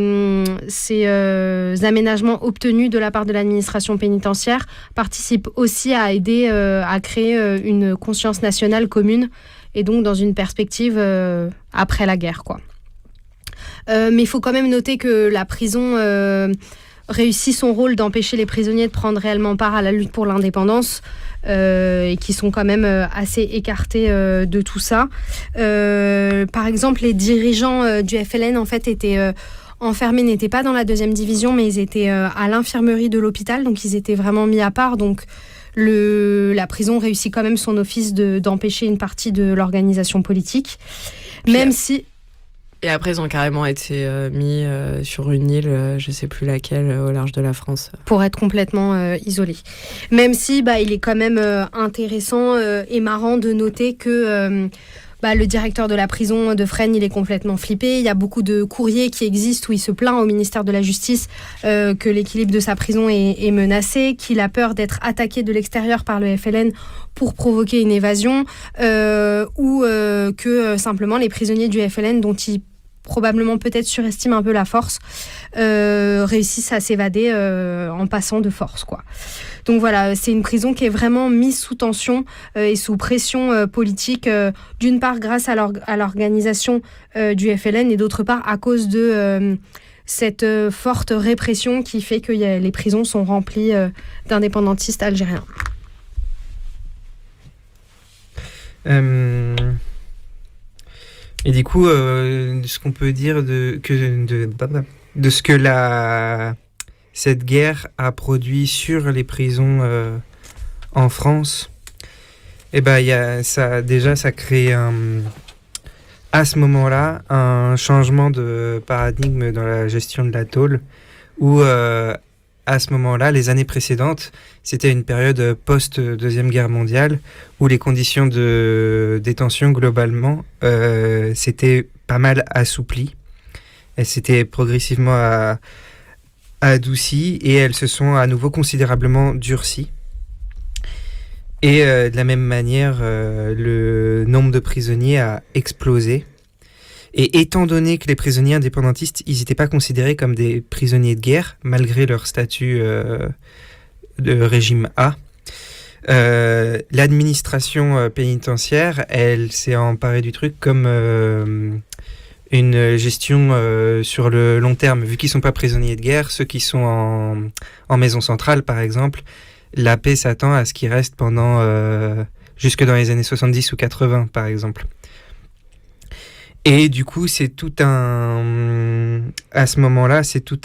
aménagements obtenus de la part de l'administration pénitentiaire participent aussi à aider à créer une conscience nationale commune et donc dans une perspective après la guerre, quoi. Mais il faut quand même noter que la prison réussit son rôle d'empêcher les prisonniers de prendre réellement part à la lutte pour l'indépendance et qui sont quand même assez écartés de tout ça. Par exemple, les dirigeants du FLN en fait étaient enfermés, n'étaient pas dans la 2e division, mais ils étaient à l'infirmerie de l'hôpital, donc ils étaient vraiment mis à part. Donc la prison réussit quand même son office d'empêcher une partie de l'organisation politique, même si... Et après, ils ont carrément été mis sur une île, je ne sais plus laquelle, au large de la France. Pour être complètement isolés. Même si il est quand même intéressant et marrant de noter que le directeur de la prison de Fresnes, il est complètement flippé. Il y a beaucoup de courriers qui existent où il se plaint au ministère de la Justice que l'équilibre de sa prison est menacé, qu'il a peur d'être attaqué de l'extérieur par le FLN pour provoquer une évasion, ou que simplement les prisonniers du FLN, dont il probablement peut-être surestime un peu la force, réussissent à s'évader en passant de force, quoi. Donc voilà, c'est une prison qui est vraiment mise sous tension et sous pression politique, d'une part grâce à l'organisation du FLN et d'autre part à cause de cette forte répression qui fait que les prisons sont remplies d'indépendantistes algériens. Et du coup, ce qu'on peut dire de ce que cette guerre a produit sur les prisons en France, ça crée à ce moment-là un changement de paradigme dans la gestion de la tôle, où à ce moment-là, les années précédentes, c'était une période post-Deuxième Guerre mondiale où les conditions de détention, globalement, s'étaient pas mal assouplies. Elles s'étaient progressivement adoucies et elles se sont à nouveau considérablement durcies. Et de la même manière, le nombre de prisonniers a explosé. Et étant donné que les prisonniers indépendantistes, ils n'étaient pas considérés comme des prisonniers de guerre, malgré leur statut de régime A, l'administration pénitentiaire, elle s'est emparée du truc comme une gestion sur le long terme. Vu qu'ils ne sont pas prisonniers de guerre, ceux qui sont en maison centrale, par exemple, la paix s'attend à ce qu'ils restent pendant jusque dans les années 70 ou 80, par exemple. Et du coup, à ce moment-là,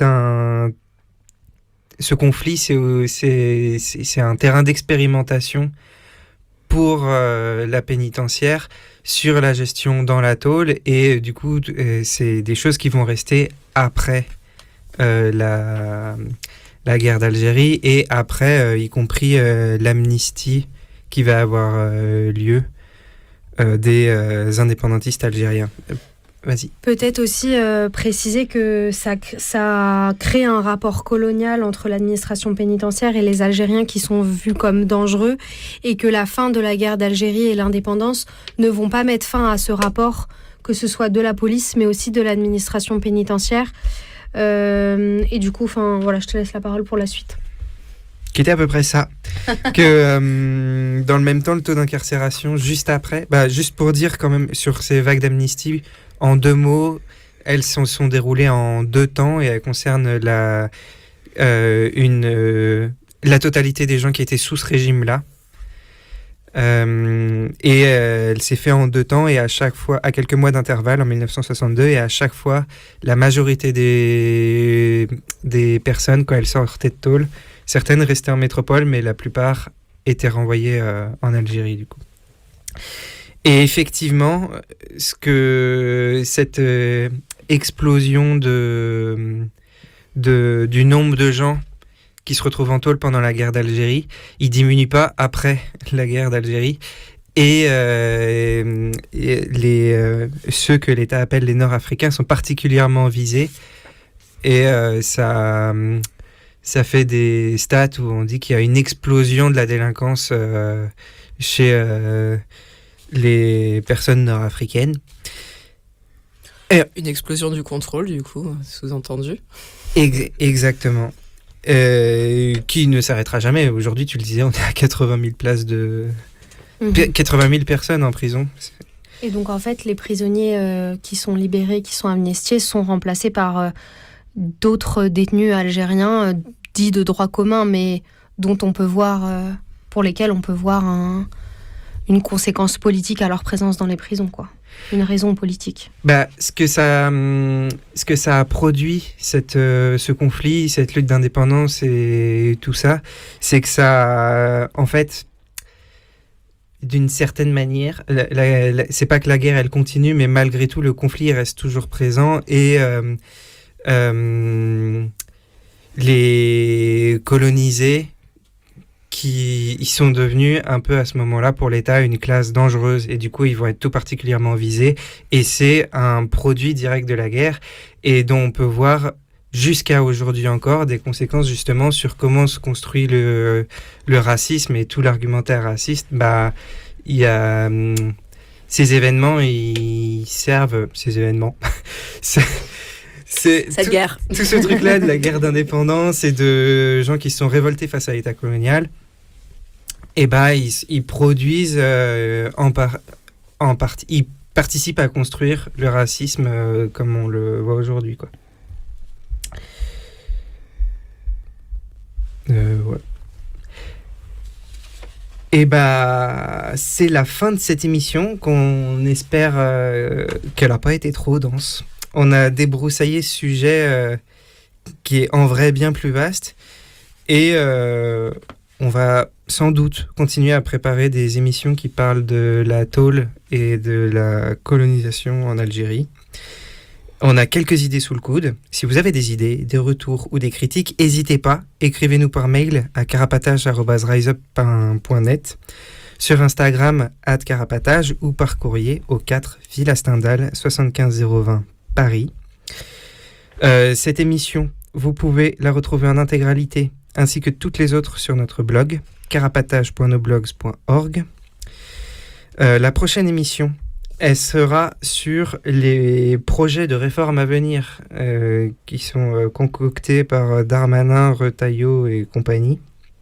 ce conflit, c'est un terrain d'expérimentation pour la pénitentiaire sur la gestion dans la tôle. Et du coup, c'est des choses qui vont rester après la guerre d'Algérie et après, y compris l'amnistie qui va avoir lieu. Des indépendantistes algériens. Vas-y. Peut-être aussi préciser que ça crée un rapport colonial entre l'administration pénitentiaire et les Algériens qui sont vus comme dangereux et que la fin de la guerre d'Algérie et l'indépendance ne vont pas mettre fin à ce rapport, que ce soit de la police mais aussi de l'administration pénitentiaire. Et du coup, je te laisse la parole pour la suite. Qui était à peu près ça. Que dans le même temps, le taux d'incarcération, juste après, juste pour dire quand même sur ces vagues d'amnistie, en 2 mots, elles sont déroulées en 2 temps et elles concernent la totalité des gens qui étaient sous ce régime-là. Et elle s'est fait en 2 temps et à chaque fois, à quelques mois d'intervalle, en 1962, et à chaque fois, la majorité des personnes, quand elles sortaient de tôle, certaines restaient en métropole, mais la plupart étaient renvoyées en Algérie, du coup. Et effectivement, explosion du nombre de gens qui se retrouvent en tôle pendant la guerre d'Algérie, il diminue pas après la guerre d'Algérie. Et ceux que l'État appelle les Nord-Africains sont particulièrement visés. Et ça fait des stats où on dit qu'il y a une explosion de la délinquance chez les personnes nord-africaines. Une explosion du contrôle, du coup, sous-entendu. Exactement. Qui ne s'arrêtera jamais. Aujourd'hui, tu le disais, on est à 80 000 places de... 80 000 personnes en prison. Et donc, en fait, les prisonniers qui sont libérés, qui sont amnistiés, sont remplacés par d'autres détenus algériens dits de droit commun, mais dont on peut voir, pour lesquels on peut voir une conséquence politique à leur présence dans les prisons, quoi. Une raison politique. Ce que ça a produit, ce conflit, cette lutte d'indépendance et tout ça, c'est que ça, en fait, d'une certaine manière, c'est pas que la guerre elle continue, mais malgré tout le conflit reste toujours présent et les colonisés ils sont devenus un peu à ce moment-là pour l'État une classe dangereuse et du coup ils vont être tout particulièrement visés et c'est un produit direct de la guerre et dont on peut voir jusqu'à aujourd'hui encore des conséquences justement sur comment se construit le racisme et tout l'argumentaire raciste. Il y a ces événements, ils servent ces événements. Cette guerre. Tout ce truc-là de la guerre d'indépendance et de gens qui se sont révoltés face à l'État colonial, et ils produisent en partie, ils participent à construire le racisme comme on le voit aujourd'hui, quoi. Ouais. Et c'est la fin de cette émission qu'on espère qu'elle n'a pas été trop dense. On a débroussaillé ce sujet qui est en vrai bien plus vaste et on va sans doute continuer à préparer des émissions qui parlent de la tôle et de la colonisation en Algérie. On a quelques idées sous le coude. Si vous avez des idées, des retours ou des critiques, n'hésitez pas, écrivez-nous par mail à carapatage@riseup.net, sur Instagram @carapatage ou par courrier au 4 Villa Stendhal 75 020 Paris. Cette émission, vous pouvez la retrouver en intégralité ainsi que toutes les autres sur notre blog carapatage.noblogs.org. La prochaine émission, elle sera sur les projets de réforme à venir qui sont concoctés par Darmanin, Retailleau et compagnie.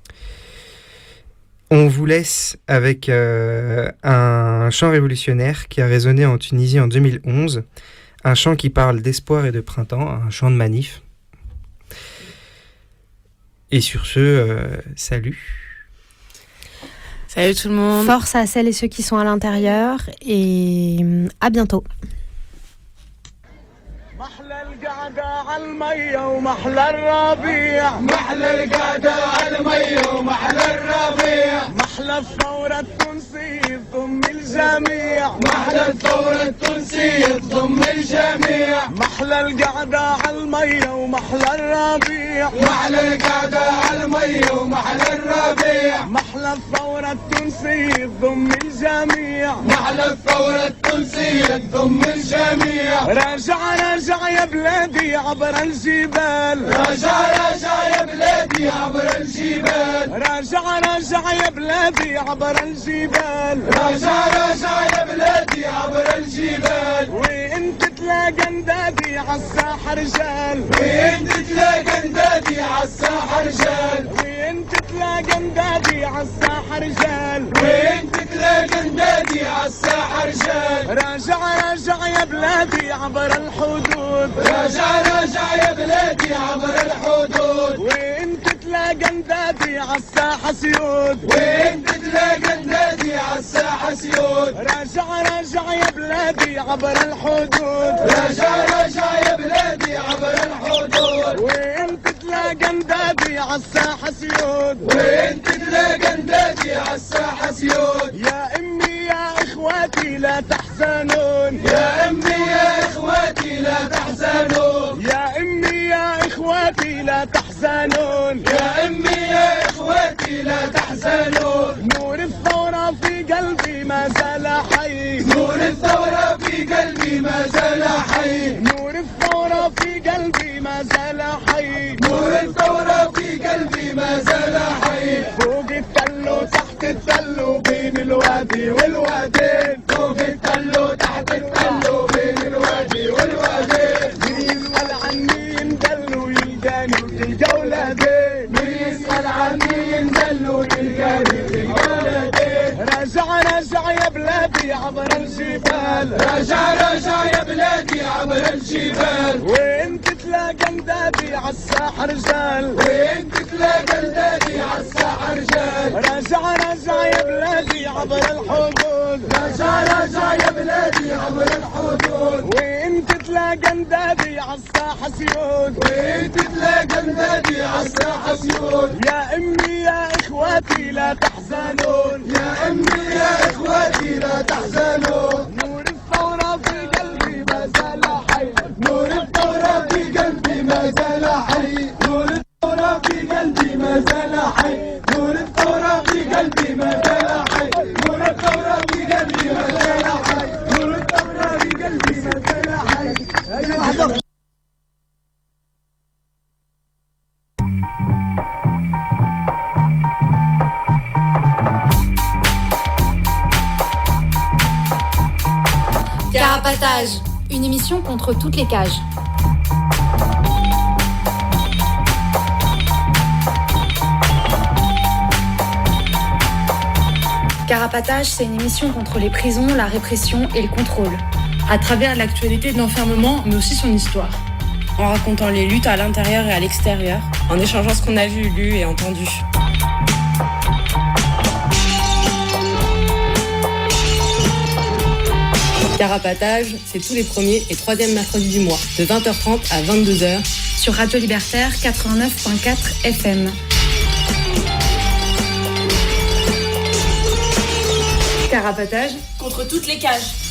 On vous laisse avec un chant révolutionnaire qui a résonné en Tunisie en 2011, un chant qui parle d'espoir et de printemps, un chant de manif. Et sur ce, salut. Salut tout le monde. Force à celles et ceux qui sont à l'intérieur et à bientôt. محلى القعدة عالمية ومحلى الربيع محلى القعدة عالمية ومحلى الربيع محلى الثورة التونسية تضم الجميع محلى الثورة التونسية تضم الجميع محلى القعدة عالمية ومحلى الربيع محلى القعدة عالمية ومحلى الربيع محلى الثورة التونسية تضم الجميع محلى الثورة التونسية تضم الجميع راجع يا بلادي عبر الجبال راجع يا بلادي عبر الجبال راجع يا بلادي عبر الجبال راجع يا بلادي عبر الجبال وانت تلاقى اندادي عالساحة رجال وانت تلاقى اندادي عالساحة رجال وانت تلاقى اندادي عالساحة رجال وانت تلاقى اندادي عالساحة رجال راجع يا بلادي عبر الحدود راجع يا بلادي عبر الحدود وانت تلاقى اندادي عالساحة سيود وانت تلاقى اندادي عالساحة سيود راجع يا بلادي عبر الحدود راجع يا بلادي عبر الحدود وانت تلاقى اندادي عالساحة سيود وانت تلاقى اندادي عالساحة سيود يا امي يا اخواتي لا تحزنون يا امي يا اخواتي لا تحزنون التلو بين الوادي والوادين فوق التلو تحت التلو بين الوادي والوادين من يسأل عني يندل ويلقاني وتلقى ولادي من يسأل عني يندل ويلقاني وتلقى ولادي راجع يا بلادي عبر الجبال راجع يا بلادي عبر الجبال وين تتلاقى اندادي عالساحة رجال وين تتلاقى اندادي عالساحة رجال راجع يا بلادي عبر الحدود راجع يا بلادي عبر الحدود وين تتلاقى اندادي عالساحة سيود وين تتلاقى اندادي عالساحة سيود يا امي يا اخواتي لا تحزنون يا امي يا اخواتي لا تحزنون نور الثورة في قلبي ما زال حي نور الثورة في قلبي ما زال حي نور الثورة في قلبي ما زال حي نور الثورة في قلبي ما زال حي نور الثورة في قلبي ما زال حي نور الثورة في قلبي ما زال حي Carapatage, une émission contre toutes les cages. Carapatage, c'est une émission contre les prisons, la répression et le contrôle. À travers l'actualité de l'enfermement, mais aussi son histoire. En racontant les luttes à l'intérieur et à l'extérieur, en échangeant ce qu'on a vu, lu et entendu. Carapatage, c'est tous les premiers et troisièmes mercredis du mois, de 20h30 à 22h. Sur Radio Libertaire 89.4 FM. Carapatage contre toutes les cages.